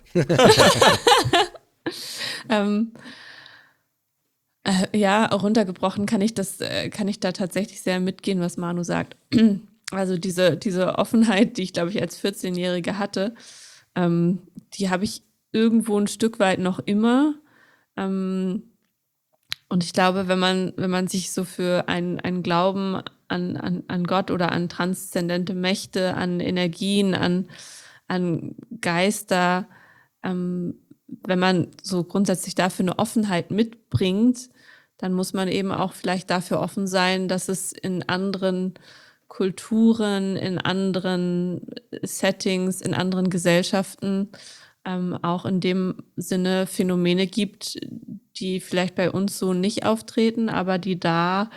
Ja, runtergebrochen kann ich da tatsächlich sehr mitgehen, was Manu sagt. Also diese Offenheit, die ich, glaube ich, als 14-Jährige hatte, die habe ich irgendwo ein Stück weit noch immer. Und ich glaube, wenn man sich so für einen Glauben an Gott oder an transzendente Mächte, an Energien, an Geister, wenn man so grundsätzlich dafür eine Offenheit mitbringt, dann muss man eben auch vielleicht dafür offen sein, dass es in anderen Kulturen, in anderen Settings, in anderen Gesellschaften auch in dem Sinne Phänomene gibt, die vielleicht bei uns so nicht auftreten, aber die da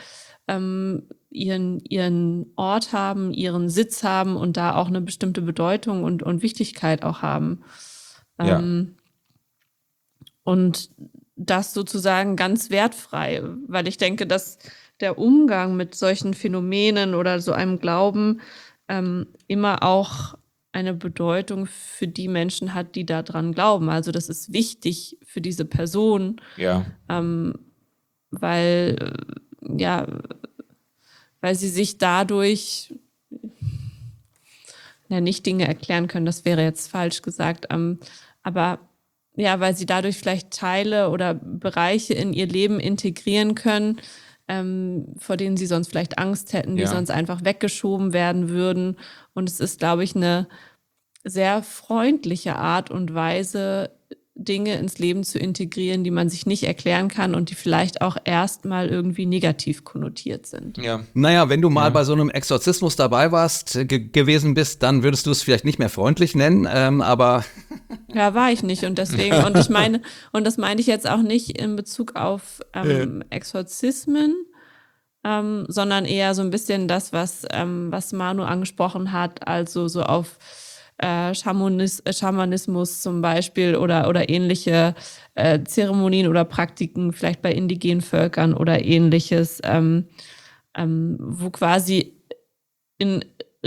ihren Ort haben, ihren Sitz haben und da auch eine bestimmte Bedeutung und Wichtigkeit auch haben. Ja. Und das sozusagen ganz wertfrei, weil ich denke, dass der Umgang mit solchen Phänomenen oder so einem Glauben immer auch eine Bedeutung für die Menschen hat, die daran glauben. Also das ist wichtig für diese Person, Ja. weil sie sich dadurch nicht Dinge erklären können, das wäre jetzt falsch gesagt, aber ja, weil sie dadurch vielleicht Teile oder Bereiche in ihr Leben integrieren können, vor denen sie sonst vielleicht Angst hätten, die sonst einfach weggeschoben werden würden. Und es ist, glaube ich, eine sehr freundliche Art und Weise, Dinge ins Leben zu integrieren, die man sich nicht erklären kann und die vielleicht auch erstmal irgendwie negativ konnotiert sind. Ja. Naja, wenn du mal bei so einem Exorzismus dabei warst, gewesen bist, dann würdest du es vielleicht nicht mehr freundlich nennen, aber Ja, war ich nicht und deswegen, und das meine ich jetzt auch nicht in Bezug auf Exorzismen, sondern eher so ein bisschen das, was Manu angesprochen hat, also so auf Schamanismus zum Beispiel oder ähnliche Zeremonien oder Praktiken, vielleicht bei indigenen Völkern oder ähnliches, wo quasi in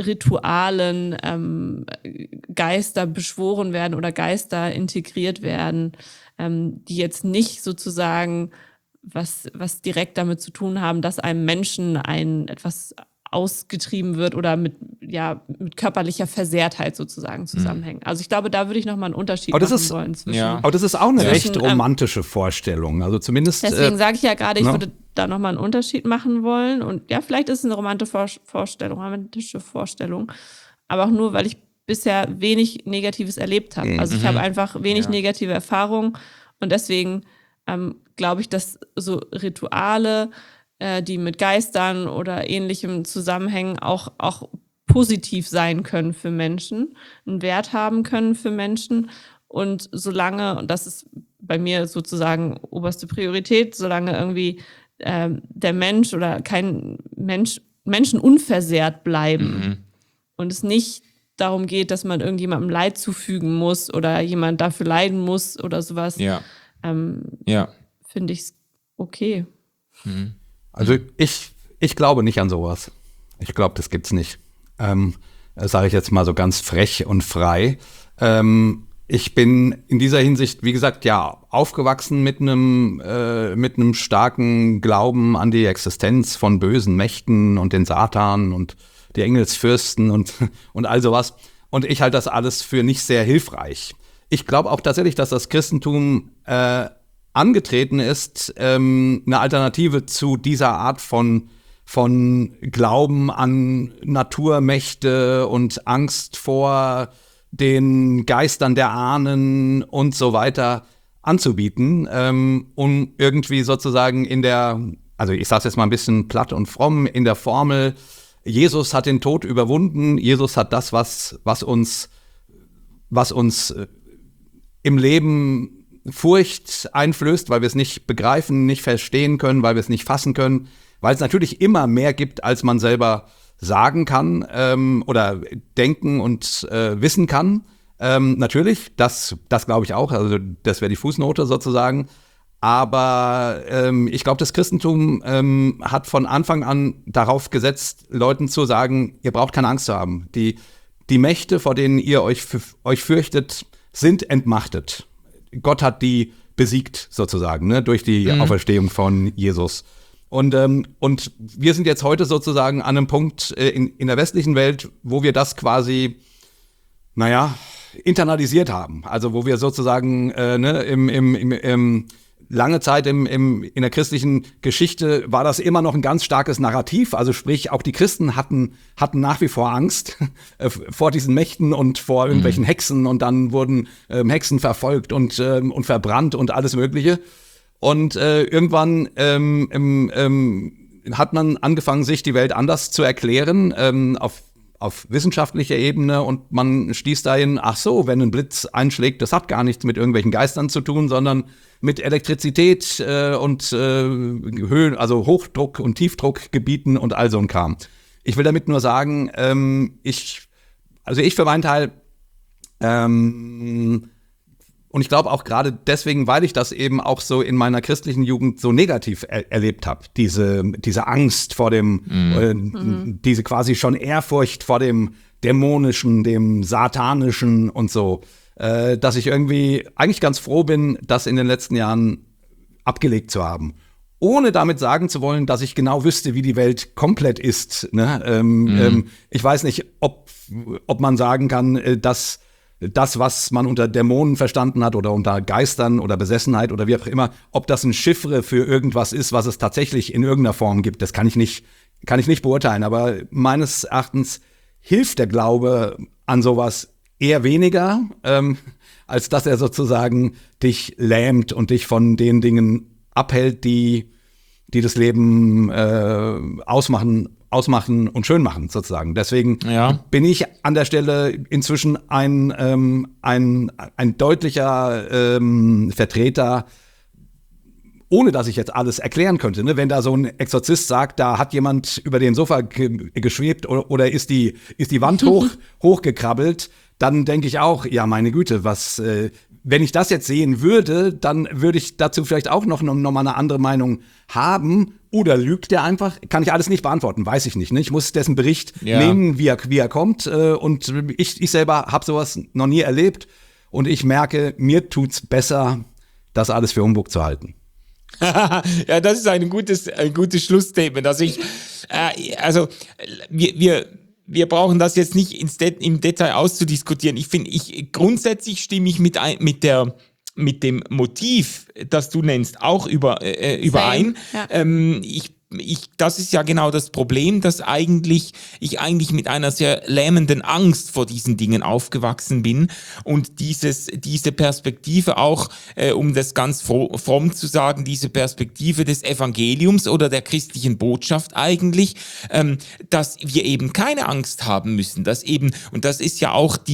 Ritualen Geister beschworen werden oder Geister integriert werden, die jetzt nicht sozusagen was direkt damit zu tun haben, dass einem Menschen etwas ausgetrieben wird oder mit körperlicher Versehrtheit sozusagen zusammenhängen. Also ich glaube, da würde ich nochmal einen Unterschied machen wollen zwischen. Ja. aber das ist auch eine Zwischen, recht romantische Vorstellung. Also zumindest Deswegen sage ich ja gerade, ich ne? würde da nochmal einen Unterschied machen wollen. Und ja, vielleicht ist es eine romantische Vorstellung, aber auch nur, weil ich bisher wenig Negatives erlebt habe. Also ich habe einfach wenig negative Erfahrungen und deswegen glaube ich, dass so Rituale, die mit Geistern oder Ähnlichem zusammenhängen, auch positiv sein können für Menschen, einen Wert haben können für Menschen. Und solange, und das ist bei mir sozusagen oberste Priorität, solange irgendwie der Mensch oder kein Menschen unversehrt bleiben und es nicht darum geht, dass man irgendjemandem Leid zufügen muss oder jemand dafür leiden muss oder sowas, finde ich es okay. Also ich glaube nicht an sowas. Ich glaube, das gibt's nicht. Das sage ich jetzt mal so ganz frech und frei. Ich bin in dieser Hinsicht, wie gesagt, ja, aufgewachsen mit einem starken Glauben an die Existenz von bösen Mächten und den Satan und die Engelsfürsten und all sowas. Und ich halte das alles für nicht sehr hilfreich. Ich glaube auch tatsächlich, dass das Christentum angetreten ist, eine Alternative zu dieser Art von Glauben an Naturmächte und Angst vor den Geistern der Ahnen und so weiter anzubieten, um irgendwie sozusagen also ich sage jetzt mal ein bisschen platt und fromm, in der Formel, Jesus hat den Tod überwunden, Jesus hat das, was uns im Leben Furcht einflößt, weil wir es nicht begreifen, nicht verstehen können, weil wir es nicht fassen können, weil es natürlich immer mehr gibt, als man selber sagen kann oder denken und wissen kann. Natürlich, das glaube ich auch, also das wäre die Fußnote sozusagen. Aber ich glaube, das Christentum hat von Anfang an darauf gesetzt, Leuten zu sagen, ihr braucht keine Angst zu haben. Die Mächte, vor denen ihr euch fürchtet, sind entmachtet. Gott hat die besiegt sozusagen, ne, durch die Auferstehung von Jesus. Und wir sind jetzt heute sozusagen an einem Punkt in der westlichen Welt, wo wir das quasi, internalisiert haben. Also wo wir sozusagen lange Zeit in der christlichen Geschichte war das immer noch ein ganz starkes Narrativ. Also sprich, auch die Christen hatten nach wie vor Angst vor diesen Mächten und vor irgendwelchen Hexen. Und dann wurden Hexen verfolgt und verbrannt und alles Mögliche. Und irgendwann hat man angefangen, sich die Welt anders zu erklären, auf wissenschaftlicher Ebene, und man stieß dahin, ach so, wenn ein Blitz einschlägt, das hat gar nichts mit irgendwelchen Geistern zu tun, sondern mit Elektrizität und Höhen, also Hochdruck- und Tiefdruckgebieten und all so ein Kram. Ich will damit nur sagen, ich für meinen Teil, und ich glaube auch gerade deswegen, weil ich das eben auch so in meiner christlichen Jugend so negativ erlebt habe, diese Angst vor dem, diese quasi schon Ehrfurcht vor dem Dämonischen, dem Satanischen und so, dass ich irgendwie eigentlich ganz froh bin, das in den letzten Jahren abgelegt zu haben. Ohne damit sagen zu wollen, dass ich genau wüsste, wie die Welt komplett ist. Ne? Ich weiß nicht, ob man sagen kann, dass das, was man unter Dämonen verstanden hat oder unter Geistern oder Besessenheit oder wie auch immer, ob das ein Chiffre für irgendwas ist, was es tatsächlich in irgendeiner Form gibt, das kann ich nicht beurteilen. Aber meines Erachtens hilft der Glaube an sowas eher weniger, als dass er sozusagen dich lähmt und dich von den Dingen abhält, die das Leben ausmachen und schön machen, sozusagen. Deswegen bin ich an der Stelle inzwischen ein deutlicher Vertreter, ohne dass ich jetzt alles erklären könnte. Ne? Wenn da so ein Exorzist sagt, da hat jemand über den Sofa geschwebt oder ist die Wand hochgekrabbelt, dann denke ich auch, ja, meine Güte, wenn ich das jetzt sehen würde, dann würde ich dazu vielleicht auch noch mal eine andere Meinung haben. Oder lügt der einfach? Kann ich alles nicht beantworten, weiß ich nicht. Ne? Ich muss dessen Bericht nehmen, wie er kommt. Und ich selber habe sowas noch nie erlebt. Und ich merke, mir tut's besser, das alles für Humbug zu halten. Ja, das ist ein gutes Schlussstatement. Wir brauchen das jetzt nicht im Detail auszudiskutieren. Grundsätzlich stimme ich mit dem Motiv, das du nennst, auch überein. Ja. Das ist ja genau das Problem, dass ich eigentlich mit einer sehr lähmenden Angst vor diesen Dingen aufgewachsen bin und diese Perspektive auch, um das ganz fromm zu sagen, diese Perspektive des Evangeliums oder der christlichen Botschaft eigentlich, dass wir eben keine Angst haben müssen, und das ist ja auch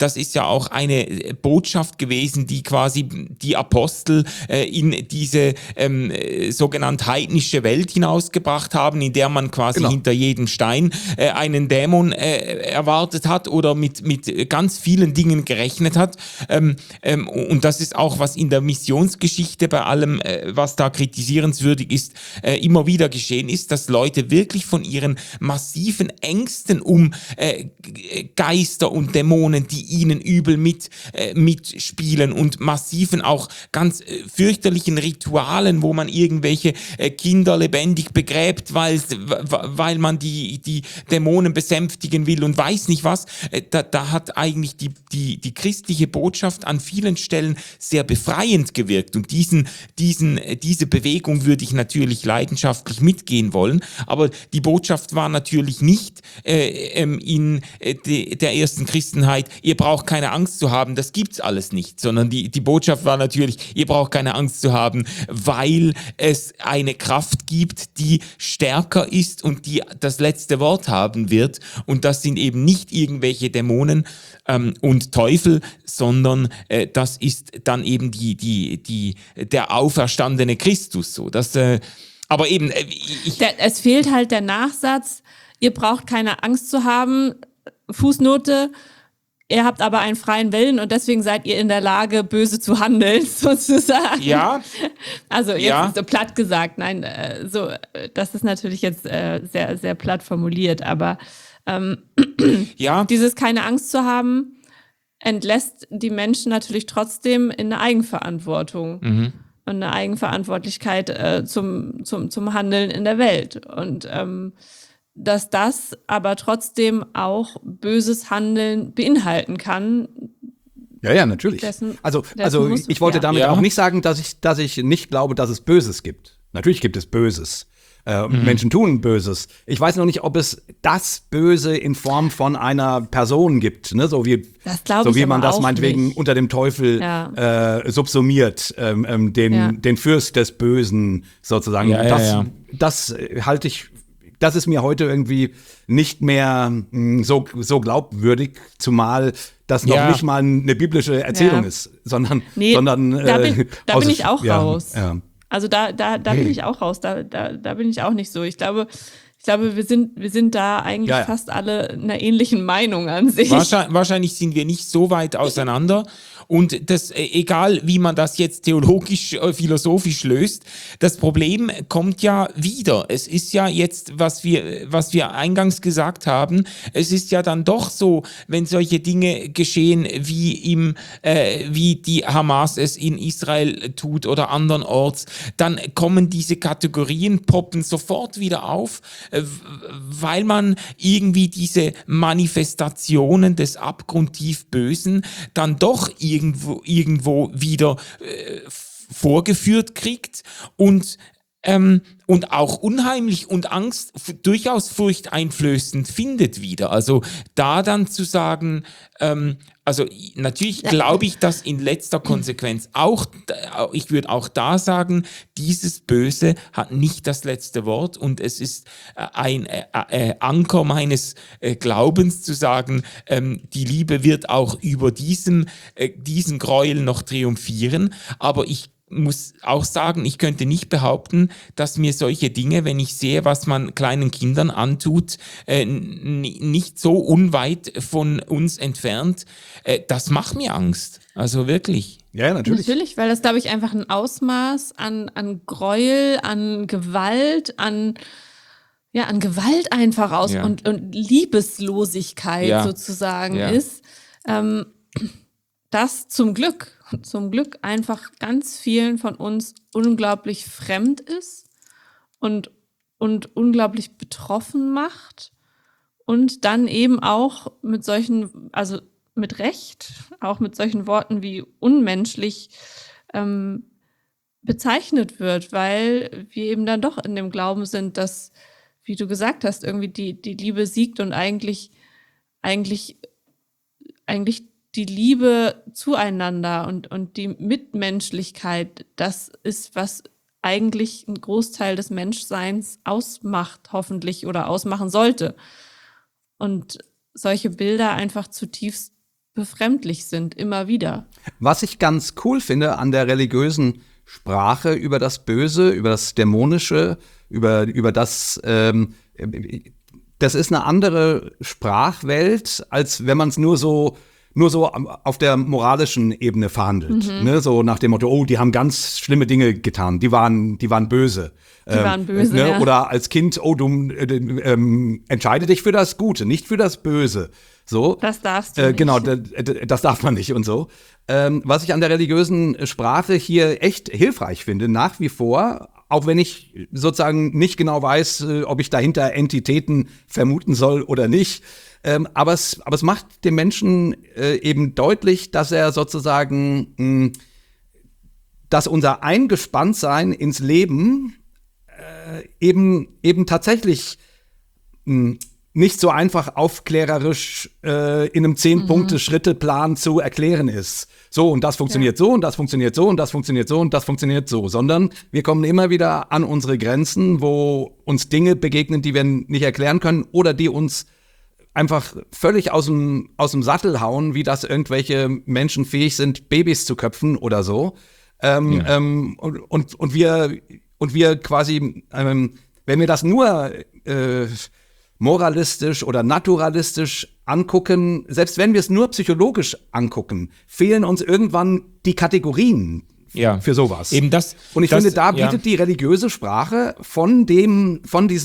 eine Botschaft gewesen, die quasi die Apostel in diese sogenannte heidnische Welt hinausgebracht haben, in der man quasi hinter jedem Stein einen Dämon erwartet hat oder mit ganz vielen Dingen gerechnet hat. Und das ist auch, was in der Missionsgeschichte bei allem, was da kritisierenswürdig ist, immer wieder geschehen ist, dass Leute wirklich von ihren massiven Ängsten um Geister und Dämonen, die ihnen übel mitspielen und massiven, auch ganz fürchterlichen Ritualen, wo man irgendwelche Kinder lebendig begräbt, weil man die Dämonen besänftigen will und weiß nicht was. Da hat eigentlich die christliche Botschaft an vielen Stellen sehr befreiend gewirkt. Und diese Bewegung würde ich natürlich leidenschaftlich mitgehen wollen. Aber die Botschaft war natürlich nicht in der ersten Christenheit, ihr braucht keine Angst zu haben, das gibt's alles nicht. Sondern die Botschaft war natürlich, ihr braucht keine Angst zu haben, weil es eine Kraft gibt, die stärker ist und die das letzte Wort haben wird. Und das sind eben nicht irgendwelche Dämonen und Teufel, sondern das ist dann eben der auferstandene Christus. So, aber eben, es fehlt halt der Nachsatz, ihr braucht keine Angst zu haben, Fußnote, ihr habt aber einen freien Willen und deswegen seid ihr in der Lage, böse zu handeln, sozusagen. Ja. Also jetzt so platt gesagt, nein, das ist natürlich jetzt sehr, sehr platt formuliert, aber dieses keine Angst zu haben, entlässt die Menschen natürlich trotzdem in eine Eigenverantwortung und eine Eigenverantwortlichkeit zum Handeln in der Welt. Und dass das aber trotzdem auch böses Handeln beinhalten kann. Ja, natürlich. Also ich wollte damit auch nicht sagen, dass ich nicht glaube, dass es Böses gibt. Natürlich gibt es Böses. Menschen tun Böses. Ich weiß noch nicht, ob es das Böse in Form von einer Person gibt, ne? so wie man das meinetwegen nicht unter dem Teufel subsumiert, den Fürst des Bösen sozusagen. Das halte ich. Das ist mir heute irgendwie nicht mehr so glaubwürdig, zumal das noch nicht mal eine biblische Erzählung ist, sondern da bin ich auch raus. Ja. Also da bin ich auch raus. Da bin ich auch nicht so. Ich glaube, wir sind da eigentlich fast alle einer ähnlichen Meinung an sich. Wahrscheinlich sind wir nicht so weit auseinander. Und das, egal wie man das jetzt theologisch, philosophisch löst, das Problem kommt ja wieder. Es ist ja jetzt, was wir eingangs gesagt haben, es ist ja dann doch so, wenn solche Dinge geschehen, wie die Hamas es in Israel tut oder andernorts, dann kommen diese Kategorien, poppen sofort wieder auf, weil man irgendwie diese Manifestationen des abgrundtief Bösen dann doch irgendwo wieder vorgeführt kriegt und und auch unheimlich und Angst durchaus furchteinflößend findet wieder. Also da dann zu sagen, also natürlich glaube ich, dass in letzter Konsequenz auch, ich würde auch da sagen, dieses Böse hat nicht das letzte Wort und es ist ein Anker meines Glaubens zu sagen, die Liebe wird auch über diesen Gräuel noch triumphieren, aber ich muss auch sagen, ich könnte nicht behaupten, dass mir solche Dinge, wenn ich sehe, was man kleinen Kindern antut, nicht so unweit von uns entfernt, das macht mir Angst. Also wirklich. Ja, natürlich. Natürlich, weil das, glaube ich, einfach ein Ausmaß an Gräuel, an Gewalt, an Gewalt einfach aus und Liebeslosigkeit sozusagen ist, das zum Glück einfach ganz vielen von uns unglaublich fremd ist und unglaublich betroffen macht und dann eben auch mit solchen, also mit Recht, auch mit solchen Worten wie unmenschlich bezeichnet wird, weil wir eben dann doch in dem Glauben sind, dass, wie du gesagt hast, irgendwie die Liebe siegt und eigentlich die Liebe zueinander und die Mitmenschlichkeit, das ist, was eigentlich einen Großteil des Menschseins ausmacht, hoffentlich, oder ausmachen sollte. Und solche Bilder einfach zutiefst befremdlich sind, immer wieder. Was ich ganz cool finde an der religiösen Sprache über das Böse, über das Dämonische, über das, das ist eine andere Sprachwelt, als wenn man es nur so auf der moralischen Ebene verhandelt. Ne? So nach dem Motto, oh, die haben ganz schlimme Dinge getan, die waren böse. Die waren böse, ne? ja. Oder als Kind, oh, du entscheide dich für das Gute, nicht für das Böse. So. Das darfst du nicht. Genau, das darf man nicht und so. Was ich an der religiösen Sprache hier echt hilfreich finde, nach wie vor, auch wenn ich sozusagen nicht genau weiß, ob ich dahinter Entitäten vermuten soll oder nicht, aber es macht dem Menschen eben deutlich, dass er sozusagen, dass unser Eingespanntsein ins Leben eben tatsächlich nicht so einfach aufklärerisch in einem 10-Punkte-Schritteplan zu erklären ist. So, und das funktioniert so, und das funktioniert so, und das funktioniert so, und das funktioniert so. Sondern wir kommen immer wieder an unsere Grenzen, wo uns Dinge begegnen, die wir nicht erklären können oder die uns einfach völlig aus dem Sattel hauen, wie das irgendwelche Menschen fähig sind, Babys zu köpfen oder so. Und wir quasi, wenn wir das nur moralistisch oder naturalistisch angucken, selbst wenn wir es nur psychologisch angucken, fehlen uns irgendwann die Kategorien für sowas. Eben das. Und ich finde, da bietet die religiöse Sprache von dem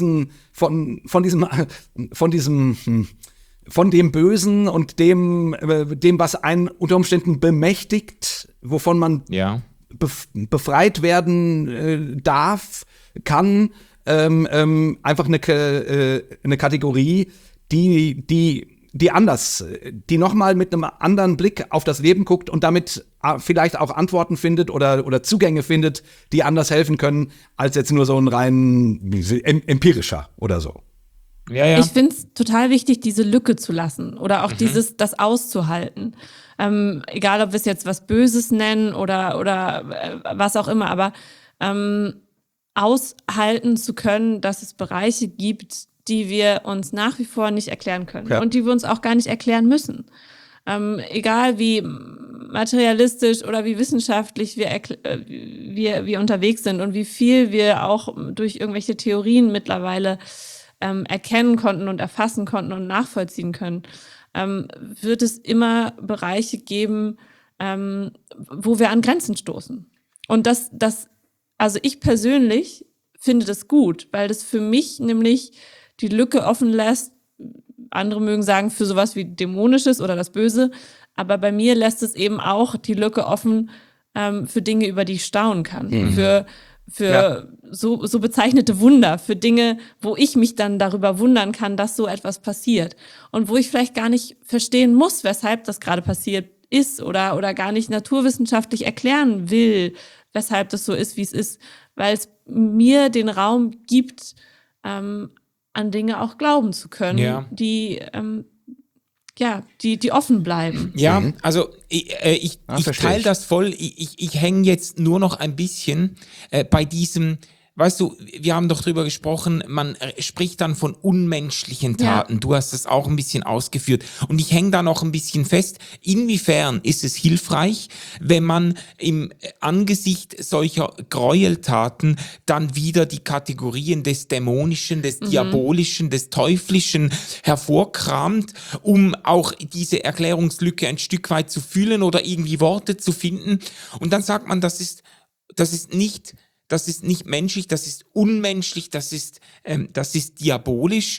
Bösen und dem, was einen unter Umständen bemächtigt, wovon man befreit werden darf, kann, einfach eine Kategorie, die anders, die nochmal mit einem anderen Blick auf das Leben guckt und damit vielleicht auch Antworten findet oder Zugänge findet, die anders helfen können, als jetzt nur so ein rein empirischer oder so. Ja. Ich finde es total wichtig, diese Lücke zu lassen oder auch das auszuhalten. Egal, ob wir es jetzt was Böses nennen oder was auch immer, aber aushalten zu können, dass es Bereiche gibt, die wir uns nach wie vor nicht erklären können und die wir uns auch gar nicht erklären müssen. Egal wie materialistisch oder wie wissenschaftlich wir unterwegs sind und wie viel wir auch durch irgendwelche Theorien mittlerweile erkennen konnten und erfassen konnten und nachvollziehen können, wird es immer Bereiche geben, wo wir an Grenzen stoßen. Und also ich persönlich finde das gut, weil das für mich nämlich die Lücke offen lässt. Andere mögen sagen, für sowas wie Dämonisches oder das Böse, aber bei mir lässt es eben auch die Lücke offen für Dinge, über die ich staunen kann. Für so bezeichnete Wunder, für Dinge, wo ich mich dann darüber wundern kann, dass so etwas passiert. Und wo ich vielleicht gar nicht verstehen muss, weshalb das gerade passiert ist oder gar nicht naturwissenschaftlich erklären will, weshalb das so ist, wie es ist, weil es mir den Raum gibt, an Dinge auch glauben zu können, die offen bleiben. Ja, also ich teile das voll. Ich hänge jetzt nur noch ein bisschen bei diesem, weißt du, wir haben doch drüber gesprochen, man spricht dann von unmenschlichen Taten. Ja. Du hast das auch ein bisschen ausgeführt. Und ich hänge da noch ein bisschen fest, inwiefern ist es hilfreich, wenn man im Angesicht solcher Gräueltaten dann wieder die Kategorien des Dämonischen, des Diabolischen, des Teuflischen hervorkramt, um auch diese Erklärungslücke ein Stück weit zu füllen oder irgendwie Worte zu finden. Und dann sagt man, das ist nicht menschlich, das ist unmenschlich, das ist diabolisch.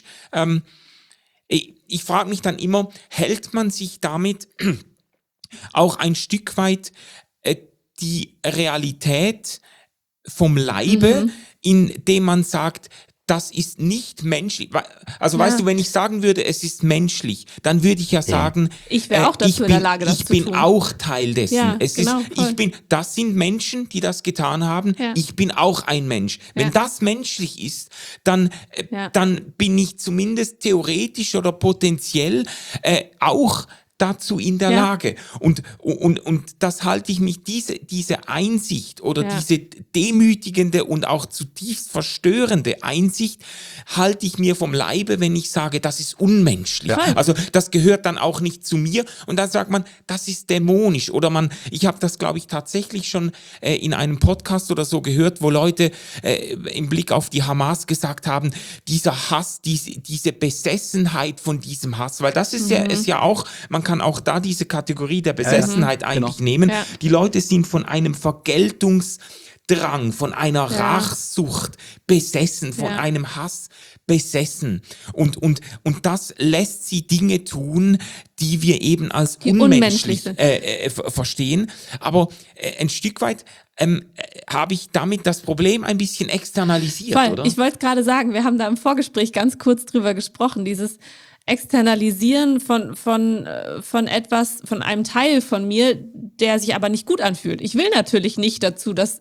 Ich frage mich dann immer, hält man sich damit auch ein Stück weit die Realität vom Leibe, indem man sagt, das ist nicht menschlich. Also weißt du, wenn ich sagen würde, es ist menschlich, dann würde ich ja sagen, ich wäre auch dazu in der Lage, das zu tun. Ich bin auch Teil dessen. Ja, Das sind Menschen, die das getan haben. Ja. Ich bin auch ein Mensch. Wenn das menschlich ist, dann bin ich zumindest theoretisch oder potenziell auch dazu in der Lage. Und das halte ich mich, diese Einsicht oder diese demütigende und auch zutiefst verstörende Einsicht halte ich mir vom Leibe, wenn ich sage, das ist unmenschlich. Ja. Also das gehört dann auch nicht zu mir. Und dann sagt man, das ist dämonisch. Oder ich habe das, glaube ich, tatsächlich schon in einem Podcast oder so gehört, wo Leute im Blick auf die Hamas gesagt haben, dieser Hass, diese Besessenheit von diesem Hass, weil das ist ist ja auch, man kann auch da diese Kategorie der Besessenheit eigentlich nehmen. Ja. Die Leute sind von einem Vergeltungsdrang, von einer Rachsucht besessen, von einem Hass besessen. Und das lässt sie Dinge tun, die wir eben als unmenschlich verstehen. Aber ein Stück weit habe ich damit das Problem ein bisschen externalisiert, oder? Ich wollte gerade sagen, wir haben da im Vorgespräch ganz kurz drüber gesprochen, dieses Externalisieren von etwas, von einem Teil von mir, der sich aber nicht gut anfühlt. Ich will natürlich nicht das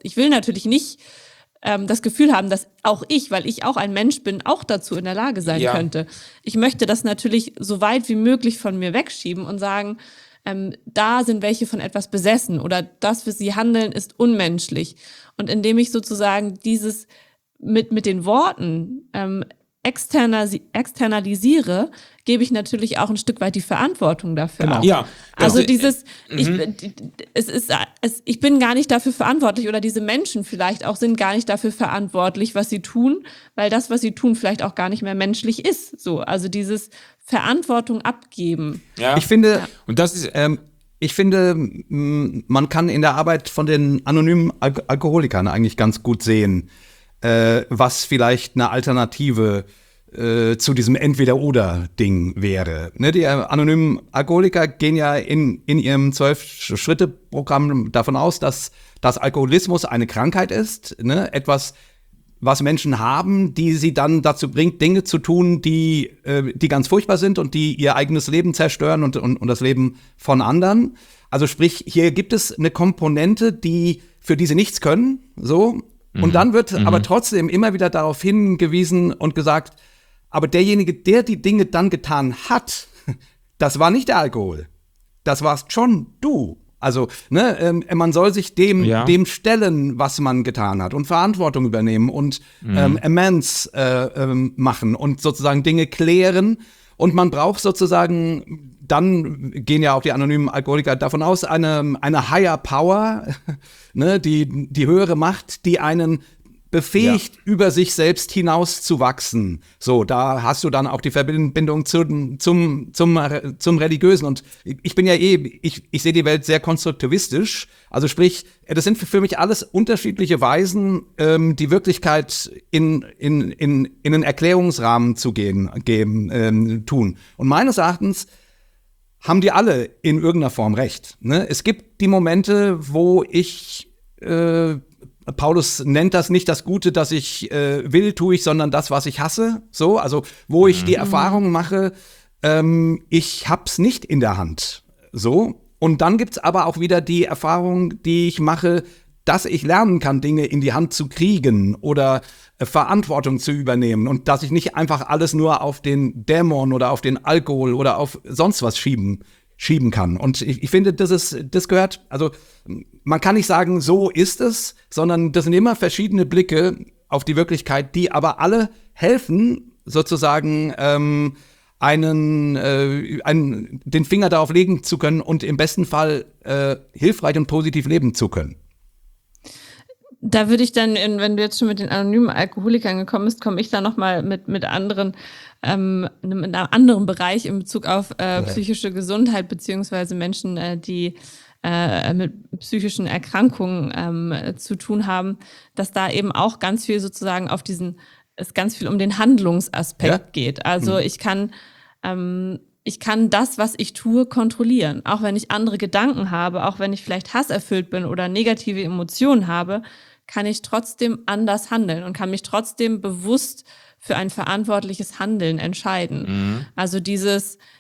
Gefühl haben, dass auch ich, weil ich auch ein Mensch bin, auch dazu in der Lage sein könnte. Ich möchte das natürlich so weit wie möglich von mir wegschieben und sagen, da sind welche von etwas besessen oder das, was sie handeln, ist unmenschlich. Und indem ich sozusagen dieses mit den Worten externalisiere, gebe ich natürlich auch ein Stück weit die Verantwortung dafür ab. Ja, also ich bin gar nicht dafür verantwortlich oder diese Menschen vielleicht auch sind gar nicht dafür verantwortlich, was sie tun, weil das, was sie tun, vielleicht auch gar nicht mehr menschlich ist. So, also dieses Verantwortung abgeben. Ja. Ich finde, und das ist man kann in der Arbeit von den anonymen Alkoholikern eigentlich ganz gut sehen, was vielleicht eine Alternative zu diesem Entweder-Oder-Ding wäre. Ne, die anonymen Alkoholiker gehen ja in ihrem 12-Schritte-Programm davon aus, dass Alkoholismus eine Krankheit ist, ne? Etwas, was Menschen haben, die sie dann dazu bringt, Dinge zu tun, die ganz furchtbar sind und die ihr eigenes Leben zerstören und das Leben von anderen. Also sprich, hier gibt es eine Komponente, für die sie nichts können, so. Und dann wird aber trotzdem immer wieder darauf hingewiesen und gesagt, aber derjenige, der die Dinge dann getan hat, das war nicht der Alkohol. Das warst schon du. Also, ne, man soll sich dem stellen, was man getan hat und Verantwortung übernehmen und Amends machen und sozusagen Dinge klären. Und man braucht sozusagen, dann gehen ja auch die anonymen Alkoholiker davon aus, eine Higher Power, ne, die höhere Macht, die einen befähigt, über sich selbst hinaus zu wachsen. So, da hast du dann auch die Verbindung zum Religiösen. Und ich bin ja ich sehe die Welt sehr konstruktivistisch. Also sprich, das sind für mich alles unterschiedliche Weisen, die Wirklichkeit in einen Erklärungsrahmen zu tun. Und meines Erachtens haben die alle in irgendeiner Form recht. Ne? Es gibt die Momente, wo Paulus nennt das nicht das Gute, das ich will, tue ich, sondern das, was ich hasse. So, also wo ich die Erfahrung mache, ich hab's nicht in der Hand. So. Und dann gibt's aber auch wieder die Erfahrung, die ich mache, dass ich lernen kann, Dinge in die Hand zu kriegen oder Verantwortung zu übernehmen und dass ich nicht einfach alles nur auf den Dämon oder auf den Alkohol oder auf sonst was schieben kann. Und ich finde, das gehört, also man kann nicht sagen, so ist es, sondern das sind immer verschiedene Blicke auf die Wirklichkeit, die aber alle helfen, sozusagen den Finger darauf legen zu können und im besten Fall hilfreich und positiv leben zu können. Da würde ich dann, wenn du jetzt schon mit den anonymen Alkoholikern gekommen bist, komme ich da nochmal mit anderen, mit einem anderen Bereich in Bezug auf psychische Gesundheit, beziehungsweise Menschen, die mit psychischen Erkrankungen zu tun haben, dass da eben auch ganz viel sozusagen es ganz viel um den Handlungsaspekt geht. Also ich kann das, was ich tue, kontrollieren. Auch wenn ich andere Gedanken habe, auch wenn ich vielleicht hasserfüllt bin oder negative Emotionen habe, kann ich trotzdem anders handeln und kann mich trotzdem bewusst für ein verantwortliches Handeln entscheiden. Also diese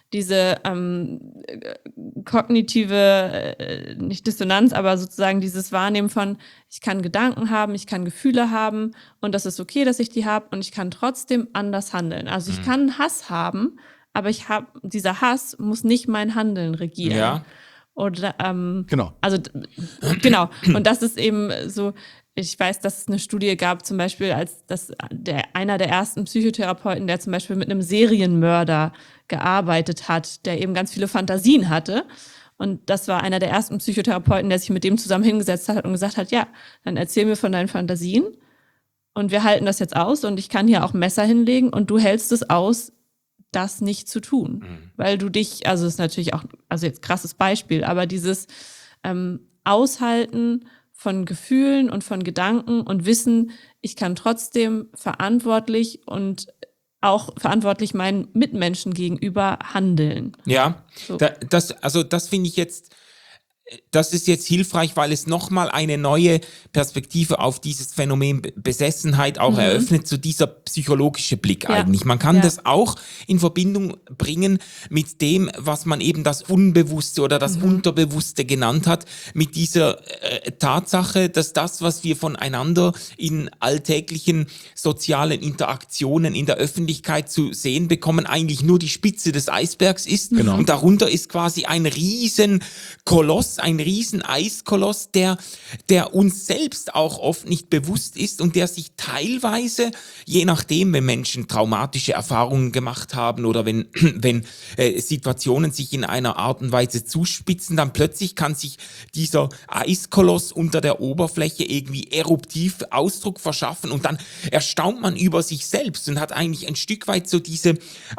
kognitive, nicht Dissonanz, aber sozusagen dieses Wahrnehmen von, ich kann Gedanken haben, ich kann Gefühle haben und das ist okay, dass ich die habe und ich kann trotzdem anders handeln. Also ich kann Hass haben, aber dieser Hass muss nicht mein Handeln regieren. Ja. Oder, Genau. Also, genau. Und das ist eben so, ich weiß, dass es eine Studie gab, zum Beispiel, als einer der ersten Psychotherapeuten, der zum Beispiel mit einem Serienmörder gearbeitet hat, der eben ganz viele Fantasien hatte. Und das war einer der ersten Psychotherapeuten, der sich mit dem zusammen hingesetzt hat und gesagt hat, ja, dann erzähl mir von deinen Fantasien und wir halten das jetzt aus und ich kann hier auch Messer hinlegen und du hältst es aus, das nicht zu tun. Weil du dich, also ist natürlich auch, also jetzt krasses Beispiel, aber dieses Aushalten von Gefühlen und von Gedanken und wissen, ich kann trotzdem verantwortlich und auch verantwortlich meinen Mitmenschen gegenüber handeln. Ja, So. das finde ich jetzt, das ist jetzt hilfreich, weil es nochmal eine neue Perspektive auf dieses Phänomen Besessenheit auch eröffnet, so dieser psychologische Blick eigentlich. Man kann das auch in Verbindung bringen mit dem, was man eben das Unbewusste oder das Unterbewusste genannt hat, mit dieser Tatsache, dass das, was wir voneinander in alltäglichen sozialen Interaktionen in der Öffentlichkeit zu sehen bekommen, eigentlich nur die Spitze des Eisbergs ist. Genau. Und darunter ist quasi ein riesen Koloss, ein riesen Eiskoloss, der uns selbst auch oft nicht bewusst ist und der sich teilweise, je nachdem, wenn Menschen traumatische Erfahrungen gemacht haben oder wenn Situationen sich in einer Art und Weise zuspitzen, dann plötzlich kann sich dieser Eiskoloss unter der Oberfläche irgendwie eruptiv Ausdruck verschaffen und dann erstaunt man über sich selbst und hat eigentlich ein Stück weit so diese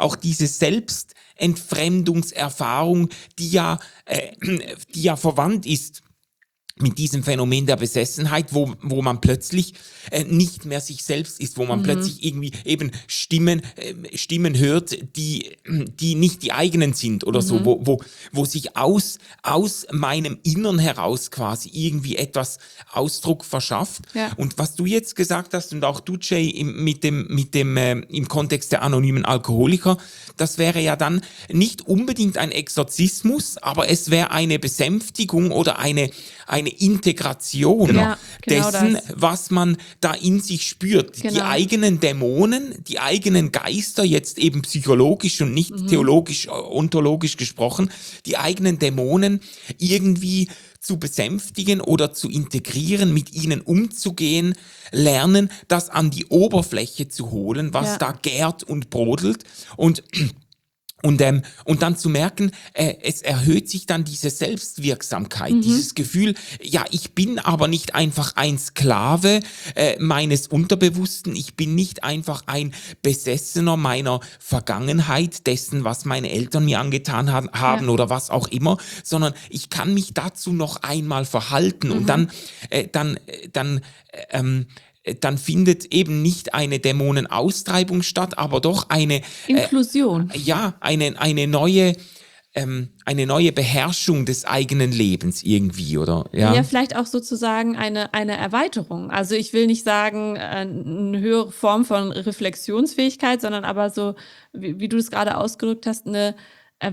Selbstentfremdungserfahrung, die ja verwandt ist mit diesem Phänomen der Besessenheit, wo man plötzlich nicht mehr sich selbst ist, wo man plötzlich irgendwie eben Stimmen hört, die nicht die eigenen sind oder so, wo sich aus meinem Innern heraus quasi irgendwie etwas Ausdruck verschafft. Ja. Und was du jetzt gesagt hast und auch du, Jay, im Kontext der anonymen Alkoholiker, das wäre ja dann nicht unbedingt ein Exorzismus, aber es wäre eine Besänftigung oder eine Integration Ja, genau dessen, das. was man da in sich spürt. Genau. Die eigenen Dämonen, die eigenen Geister, jetzt eben psychologisch und nicht theologisch, ontologisch gesprochen, die eigenen Dämonen irgendwie zu besänftigen oder zu integrieren, mit ihnen umzugehen, lernen, das an die Oberfläche zu holen, was da gärt und brodelt und dann zu merken, es erhöht sich dann diese Selbstwirksamkeit, dieses Gefühl, ja, ich bin aber nicht einfach ein Sklave meines Unterbewussten, ich bin nicht einfach ein Besessener meiner Vergangenheit, dessen, was meine Eltern mir angetan haben oder was auch immer, sondern ich kann mich dazu noch einmal verhalten und dann findet eben nicht eine Dämonenaustreibung statt, aber doch eine Inklusion. eine neue Beherrschung des eigenen Lebens irgendwie, oder? Ja, vielleicht auch sozusagen eine Erweiterung. Also ich will nicht sagen, eine höhere Form von Reflexionsfähigkeit, sondern aber so, wie du es gerade ausgedrückt hast, eine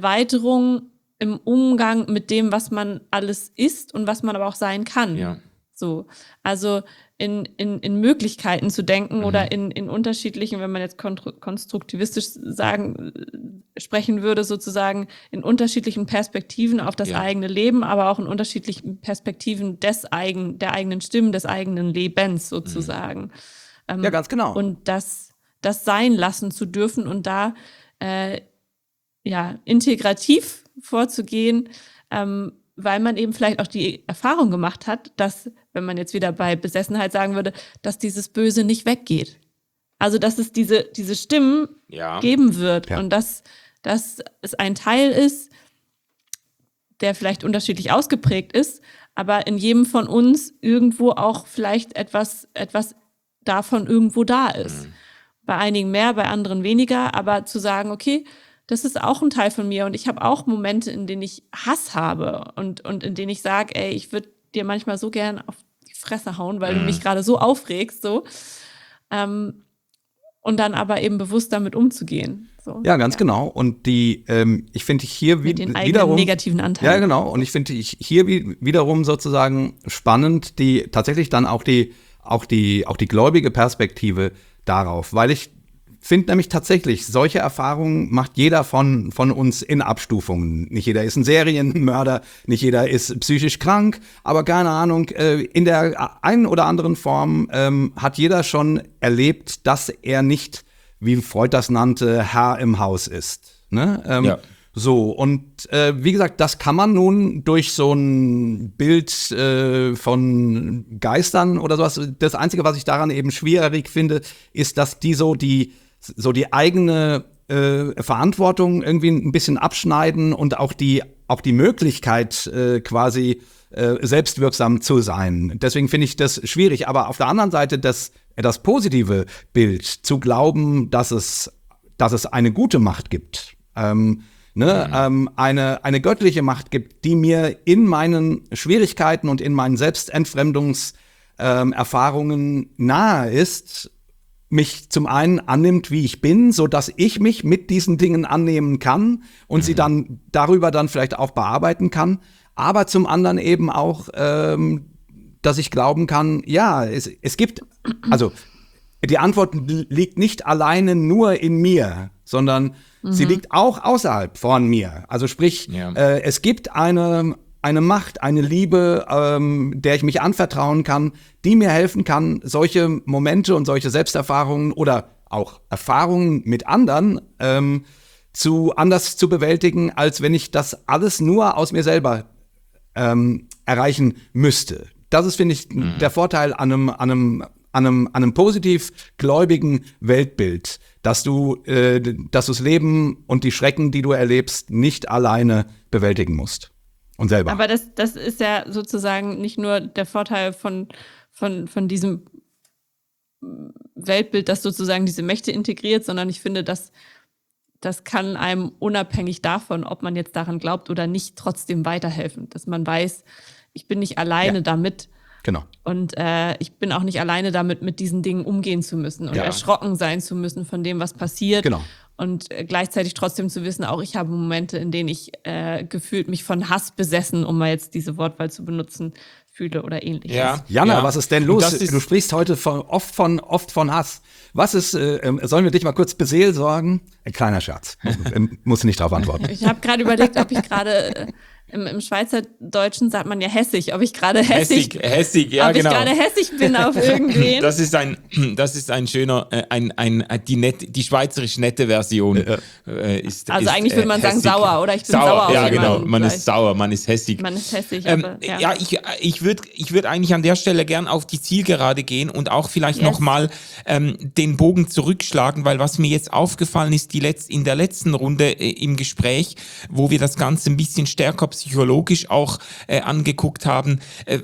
Erweiterung im Umgang mit dem, was man alles ist und was man aber auch sein kann. Ja. So, also in Möglichkeiten zu denken oder in unterschiedlichen, wenn man jetzt konstruktivistisch sprechen würde, sozusagen in unterschiedlichen Perspektiven auf das eigene Leben, aber auch in unterschiedlichen Perspektiven der eigenen Stimmen, des eigenen Lebens sozusagen. Ja, ganz genau. Und das sein lassen zu dürfen und da integrativ vorzugehen, weil man eben vielleicht auch die Erfahrung gemacht hat, dass, wenn man jetzt wieder bei Besessenheit sagen würde, dass dieses Böse nicht weggeht. Also, dass es diese Stimmen geben wird und dass es ein Teil ist, der vielleicht unterschiedlich ausgeprägt ist, aber in jedem von uns irgendwo auch vielleicht etwas davon irgendwo da ist. Bei einigen mehr, bei anderen weniger, aber zu sagen, okay, das ist auch ein Teil von mir und ich habe auch Momente, in denen ich Hass habe und in denen ich sage, ey, ich würde dir manchmal so gern auf die Fresse hauen, weil du mich gerade so aufregst, so. Und dann aber eben bewusst damit umzugehen. So. Ja, ganz genau. Und ich finde hier mit den eigenen wiederum negativen Anteilen. Ja, genau. Und ich finde hier wiederum sozusagen spannend, die tatsächlich dann auch die gläubige Perspektive darauf, weil ich finde nämlich tatsächlich, solche Erfahrungen macht jeder von uns in Abstufungen. Nicht jeder ist ein Serienmörder, nicht jeder ist psychisch krank, aber keine Ahnung, in der einen oder anderen Form hat jeder schon erlebt, dass er nicht, wie Freud das nannte, Herr im Haus ist. Ne? So, und wie gesagt, das kann man nun durch so ein Bild von Geistern oder sowas, das Einzige, was ich daran eben schwierig finde, ist, dass die eigene Verantwortung irgendwie ein bisschen abschneiden und auch die Möglichkeit quasi selbstwirksam zu sein. Deswegen finde ich das schwierig. Aber auf der anderen Seite das positive Bild, zu glauben, dass es eine gute Macht gibt, eine göttliche Macht gibt, die mir in meinen Schwierigkeiten und in meinen Selbstentfremdungserfahrungen nahe ist, mich zum einen annimmt, wie ich bin, so dass ich mich mit diesen Dingen annehmen kann und sie dann darüber dann vielleicht auch bearbeiten kann, aber zum anderen eben auch, dass ich glauben kann, ja, es gibt, also die Antwort liegt nicht alleine nur in mir, sondern sie liegt auch außerhalb von mir. Also sprich, es gibt eine Macht, eine Liebe, der ich mich anvertrauen kann, die mir helfen kann, solche Momente und solche Selbsterfahrungen oder auch Erfahrungen mit anderen anders zu bewältigen, als wenn ich das alles nur aus mir selber erreichen müsste. Das ist, finde ich, der Vorteil an einem positiv gläubigen Weltbild, dass du das Leben und die Schrecken, die du erlebst, nicht alleine bewältigen musst. Und selber. Aber das ist ja sozusagen nicht nur der Vorteil von diesem Weltbild, das sozusagen diese Mächte integriert, sondern ich finde, das kann einem unabhängig davon, ob man jetzt daran glaubt oder nicht, trotzdem weiterhelfen. Dass man weiß, ich bin nicht alleine damit. Genau. Und ich bin auch nicht alleine damit, mit diesen Dingen umgehen zu müssen und erschrocken sein zu müssen von dem, was passiert. Genau. Und gleichzeitig trotzdem zu wissen, auch ich habe Momente, in denen ich gefühlt mich von Hass besessen, um mal jetzt diese Wortwahl zu benutzen, fühle oder ähnliches. Ja. Jana, was ist denn los? Du sprichst heute oft von Hass. Was ist, sollen wir dich mal kurz beseelsorgen? Ein kleiner Scherz. Muss nicht darauf antworten. Ich habe gerade überlegt, ob ich gerade im Schweizerdeutschen sagt man ja hässig, ob ich gerade hässig, ja, ob genau. ich gerade hässig bin auf irgendwen. Das ist ein schöner, die schweizerisch nette Version. Ist eigentlich würde man sagen hässig. sauer, oder ich bin sauer auf jemanden. Ja, genau, man ist sauer, man ist hässig. Man ist hässig, aber, ja, ich würd eigentlich an der Stelle gern auf die Zielgerade gehen und auch vielleicht nochmal den Bogen zurückschlagen, weil was mir jetzt aufgefallen ist, in der letzten Runde im Gespräch, wo wir das Ganze ein bisschen stärker psychologisch auch angeguckt haben,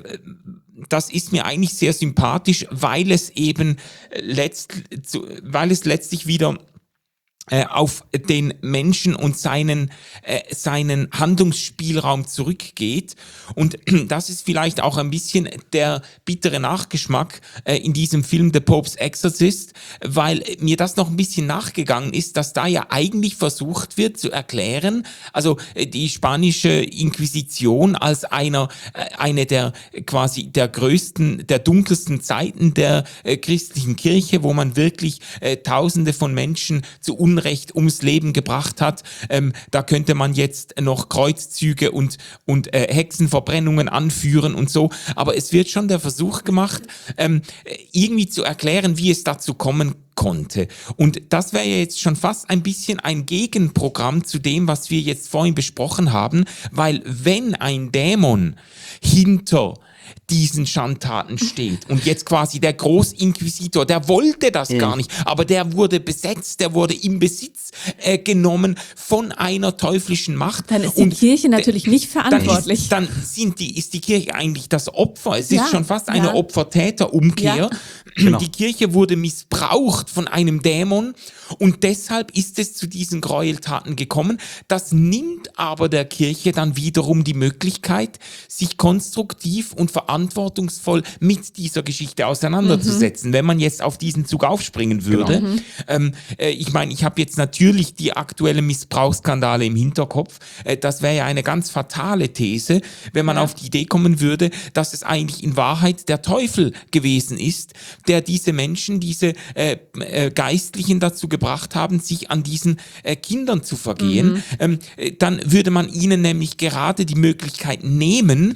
das ist mir eigentlich sehr sympathisch, weil es eben letztlich wieder auf den Menschen und seinen Handlungsspielraum zurückgeht. Und das ist vielleicht auch ein bisschen der bittere Nachgeschmack in diesem Film The Pope's Exorcist, weil mir das noch ein bisschen nachgegangen ist, dass da ja eigentlich versucht wird zu erklären, also die spanische Inquisition als eine der quasi der größten, der dunkelsten Zeiten der christlichen Kirche, wo man wirklich Tausende von Menschen zu Unrecht ums Leben gebracht hat. Da könnte man jetzt noch Kreuzzüge und Hexenverbrennungen anführen und so. Aber es wird schon der Versuch gemacht, irgendwie zu erklären, wie es dazu kommen konnte. Und das wäre ja jetzt schon fast ein bisschen ein Gegenprogramm zu dem, was wir jetzt vorhin besprochen haben, weil wenn ein Dämon hinter diesen Schandtaten steht und jetzt quasi der Großinquisitor, der wollte das gar nicht, aber der wurde besetzt, der wurde in Besitz genommen von einer teuflischen Macht. Dann ist die Kirche natürlich nicht verantwortlich. Dann ist die Kirche eigentlich das Opfer. Es ist schon fast eine Opfer-Täter-Umkehr. Ja. Genau. Die Kirche wurde missbraucht von einem Dämon und deshalb ist es zu diesen Gräueltaten gekommen. Das nimmt aber der Kirche dann wiederum die Möglichkeit, sich konstruktiv und verantwortungsvoll mit dieser Geschichte auseinanderzusetzen. Wenn man jetzt auf diesen Zug aufspringen würde. Genau. Ich meine, ich habe jetzt natürlich die aktuellen Missbrauchsskandale im Hinterkopf. Das wäre ja eine ganz fatale These, wenn man auf die Idee kommen würde, dass es eigentlich in Wahrheit der Teufel gewesen ist, der diese Menschen, diese Geistlichen dazu gebracht haben, sich an diesen Kindern zu vergehen. Dann würde man ihnen nämlich gerade die Möglichkeit nehmen,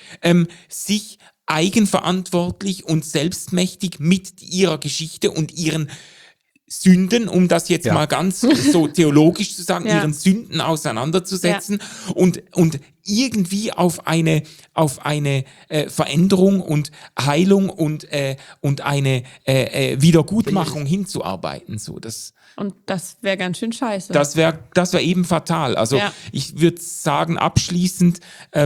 sich eigenverantwortlich und selbstmächtig mit ihrer Geschichte und ihren Sünden, um das jetzt mal ganz so theologisch zu sagen, ihren Sünden auseinanderzusetzen und irgendwie auf eine Veränderung und Heilung und eine Wiedergutmachung hinzuarbeiten. So, Und das wäre ganz schön scheiße. Das wär eben fatal. Also ich würde sagen, abschließend,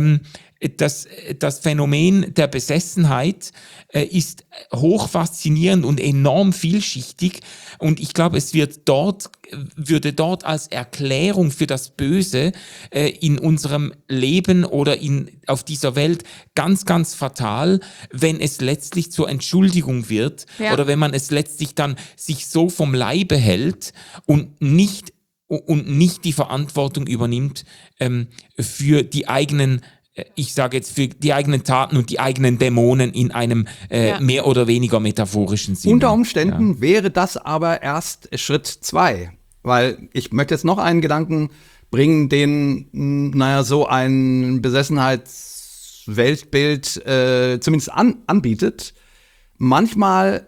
das Phänomen der Besessenheit ist hoch faszinierend und enorm vielschichtig und ich glaube, es würde dort als Erklärung für das Böse in unserem Leben oder auf dieser Welt ganz, ganz fatal, wenn es letztlich zur Entschuldigung wird oder wenn man es letztlich dann sich so vom Leibe hält und nicht die Verantwortung übernimmt für die eigenen, ich sage jetzt, für die eigenen Taten und die eigenen Dämonen in einem mehr oder weniger metaphorischen Sinne. Unter Umständen wäre das aber erst Schritt 2. Weil ich möchte jetzt noch einen Gedanken bringen, den, so ein Besessenheitsweltbild zumindest anbietet. Manchmal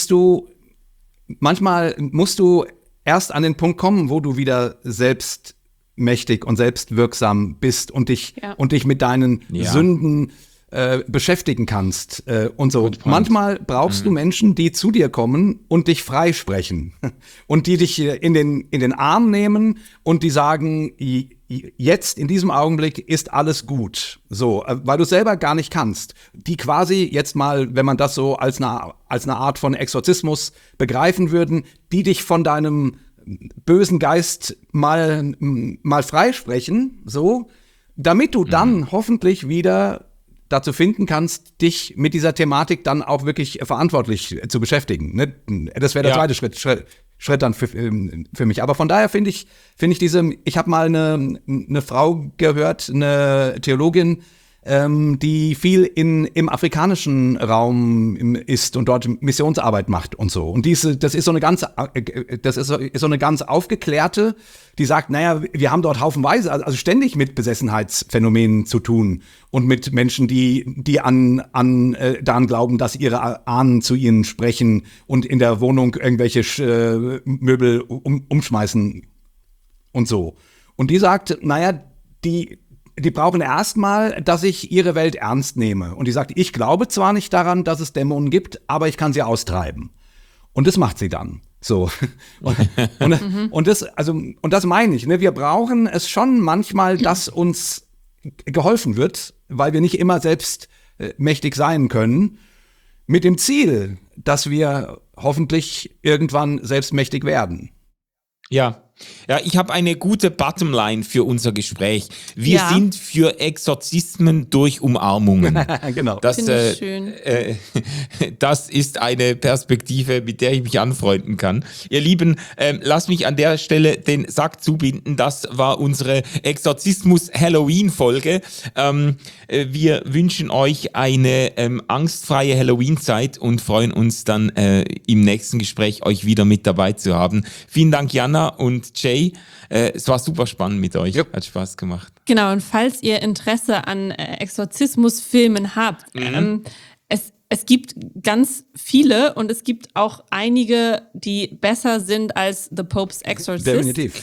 musst du erst an den Punkt kommen, wo du wieder selbstmächtig und selbstwirksam bist und dich mit deinen Sünden beschäftigen kannst und so. Manchmal brauchst du Menschen, die zu dir kommen und dich freisprechen und die dich in den Arm nehmen und die sagen, jetzt in diesem Augenblick ist alles gut. So, weil du selber gar nicht kannst. Die quasi jetzt mal, wenn man das so als eine Art von Exorzismus begreifen würden, die dich von deinem bösen Geist mal freisprechen, so, damit du dann hoffentlich wieder dazu finden kannst, dich mit dieser Thematik dann auch wirklich verantwortlich zu beschäftigen. Ne? Das wäre der zweite Schritt dann für mich. Aber von daher finde ich ich habe mal eine Frau gehört, eine Theologin, die viel im afrikanischen Raum ist und dort Missionsarbeit macht und so. Und das ist so eine ganz aufgeklärte, die sagt, wir haben dort haufenweise, also ständig mit Besessenheitsphänomenen zu tun und mit Menschen, die daran glauben, dass ihre Ahnen zu ihnen sprechen und in der Wohnung irgendwelche Möbel umschmeißen und so. Und die sagt, die brauchen erstmal, dass ich ihre Welt ernst nehme. Und die sagt, ich glaube zwar nicht daran, dass es Dämonen gibt, aber ich kann sie austreiben. Und das macht sie dann. So. Und das meine ich. Ne? Wir brauchen es schon manchmal, dass uns geholfen wird, weil wir nicht immer selbst mächtig sein können, mit dem Ziel, dass wir hoffentlich irgendwann selbstmächtig werden. Ja. Ja, ich habe eine gute Bottomline für unser Gespräch. Wir Ja. sind für Exorzismen durch Umarmungen. Genau. Das, Finde ich schön. das ist eine Perspektive, mit der ich mich anfreunden kann. Ihr Lieben, lasst mich an der Stelle den Sack zubinden. Das war unsere Exorzismus-Halloween-Folge. Wir wünschen euch eine angstfreie Halloween-Zeit und freuen uns dann im nächsten Gespräch euch wieder mit dabei zu haben. Vielen Dank, Jana und Jay. Es war super spannend mit euch. Jupp. Hat Spaß gemacht. Genau, und falls ihr Interesse an Exorzismusfilmen habt, es gibt ganz viele und es gibt auch einige, die besser sind als The Pope's Exorcist. Definitiv.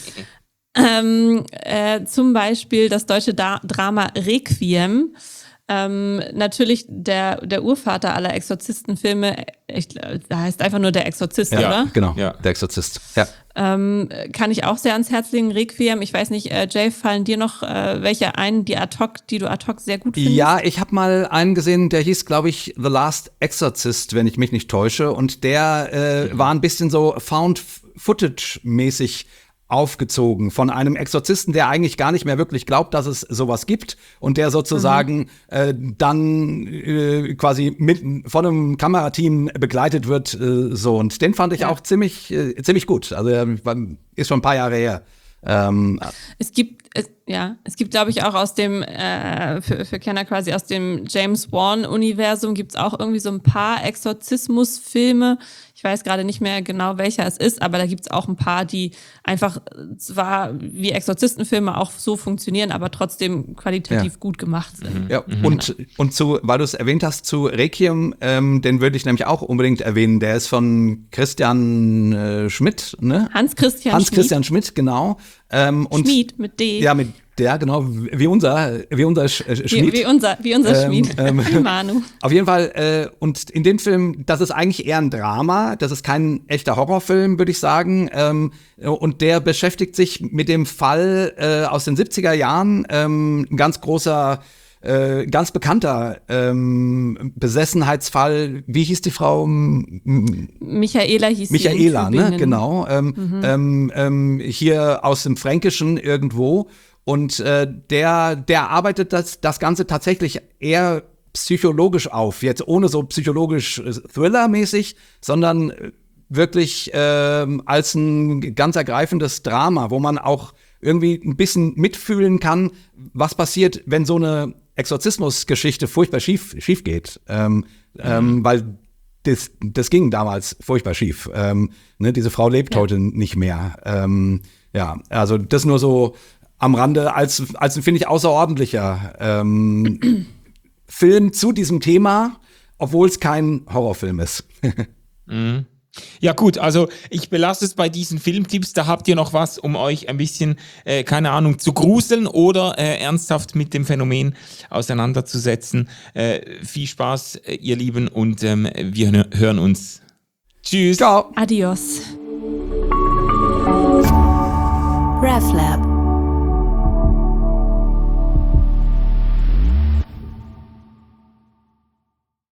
Zum Beispiel das deutsche Drama Requiem. Natürlich der Urvater aller Exorzistenfilme, da heißt einfach nur der Exorzist, Ja, oder? genau. Ja. Der Exorzist. Ja. Kann ich auch sehr ans Herz legen, Requiem. Ich weiß nicht, Jay, fallen dir noch welche ein, die du ad hoc sehr gut findest? Ja, ich habe mal einen gesehen, der hieß, glaube ich, The Last Exorcist, wenn ich mich nicht täusche. Und der war ein bisschen so Found-Footage-mäßig aufgezogen von einem Exorzisten, der eigentlich gar nicht mehr wirklich glaubt, dass es sowas gibt und der sozusagen dann quasi von einem Kamerateam begleitet wird, so. Und den fand ich auch ziemlich gut. Also ist schon ein paar Jahre her. Es gibt, glaube ich, auch aus dem, für Kenner quasi aus dem James Wan-Universum gibt's auch irgendwie so ein paar Exorzismus-Filme. Ich weiß gerade nicht mehr genau, welcher es ist, aber da gibt's auch ein paar, die einfach zwar wie Exorzistenfilme auch so funktionieren, aber trotzdem qualitativ gut gemacht sind. Ja, und weil du es erwähnt hast, zu Requiem, den würde ich nämlich auch unbedingt erwähnen. Der ist von Christian Schmidt, ne? Hans-Christian Schmidt, genau. Und Schmied mit D. Ja, genau, wie unser Schmied. Wie unser Schmied. Wie Manu. Auf jeden Fall, und in dem Film, das ist eigentlich eher ein Drama, das ist kein echter Horrorfilm, würde ich sagen. Und der beschäftigt sich mit dem Fall aus den 70er Jahren, ein ganz großer, ganz bekannter Besessenheitsfall. Wie hieß die Frau? Michaela hieß sie. Michaela, in ne? Tübingen. Genau. Hier aus dem Fränkischen irgendwo. Und der arbeitet das Ganze tatsächlich eher psychologisch auf, jetzt ohne so psychologisch Thriller-mäßig, sondern wirklich als ein ganz ergreifendes Drama, wo man auch irgendwie ein bisschen mitfühlen kann, was passiert, wenn so eine Exorzismusgeschichte furchtbar schief geht. Weil das ging damals furchtbar schief. Ne, diese Frau lebt heute nicht mehr. Ja, also das nur so am Rande als finde ich, außerordentlicher Film zu diesem Thema, obwohl es kein Horrorfilm ist. Ja gut, also ich belasse es bei diesen Filmtipps. Da habt ihr noch was, um euch ein bisschen, keine Ahnung, zu gruseln oder ernsthaft mit dem Phänomen auseinanderzusetzen. Viel Spaß, ihr Lieben, und wir hören uns. Tschüss. Ciao. Adios. RefLab.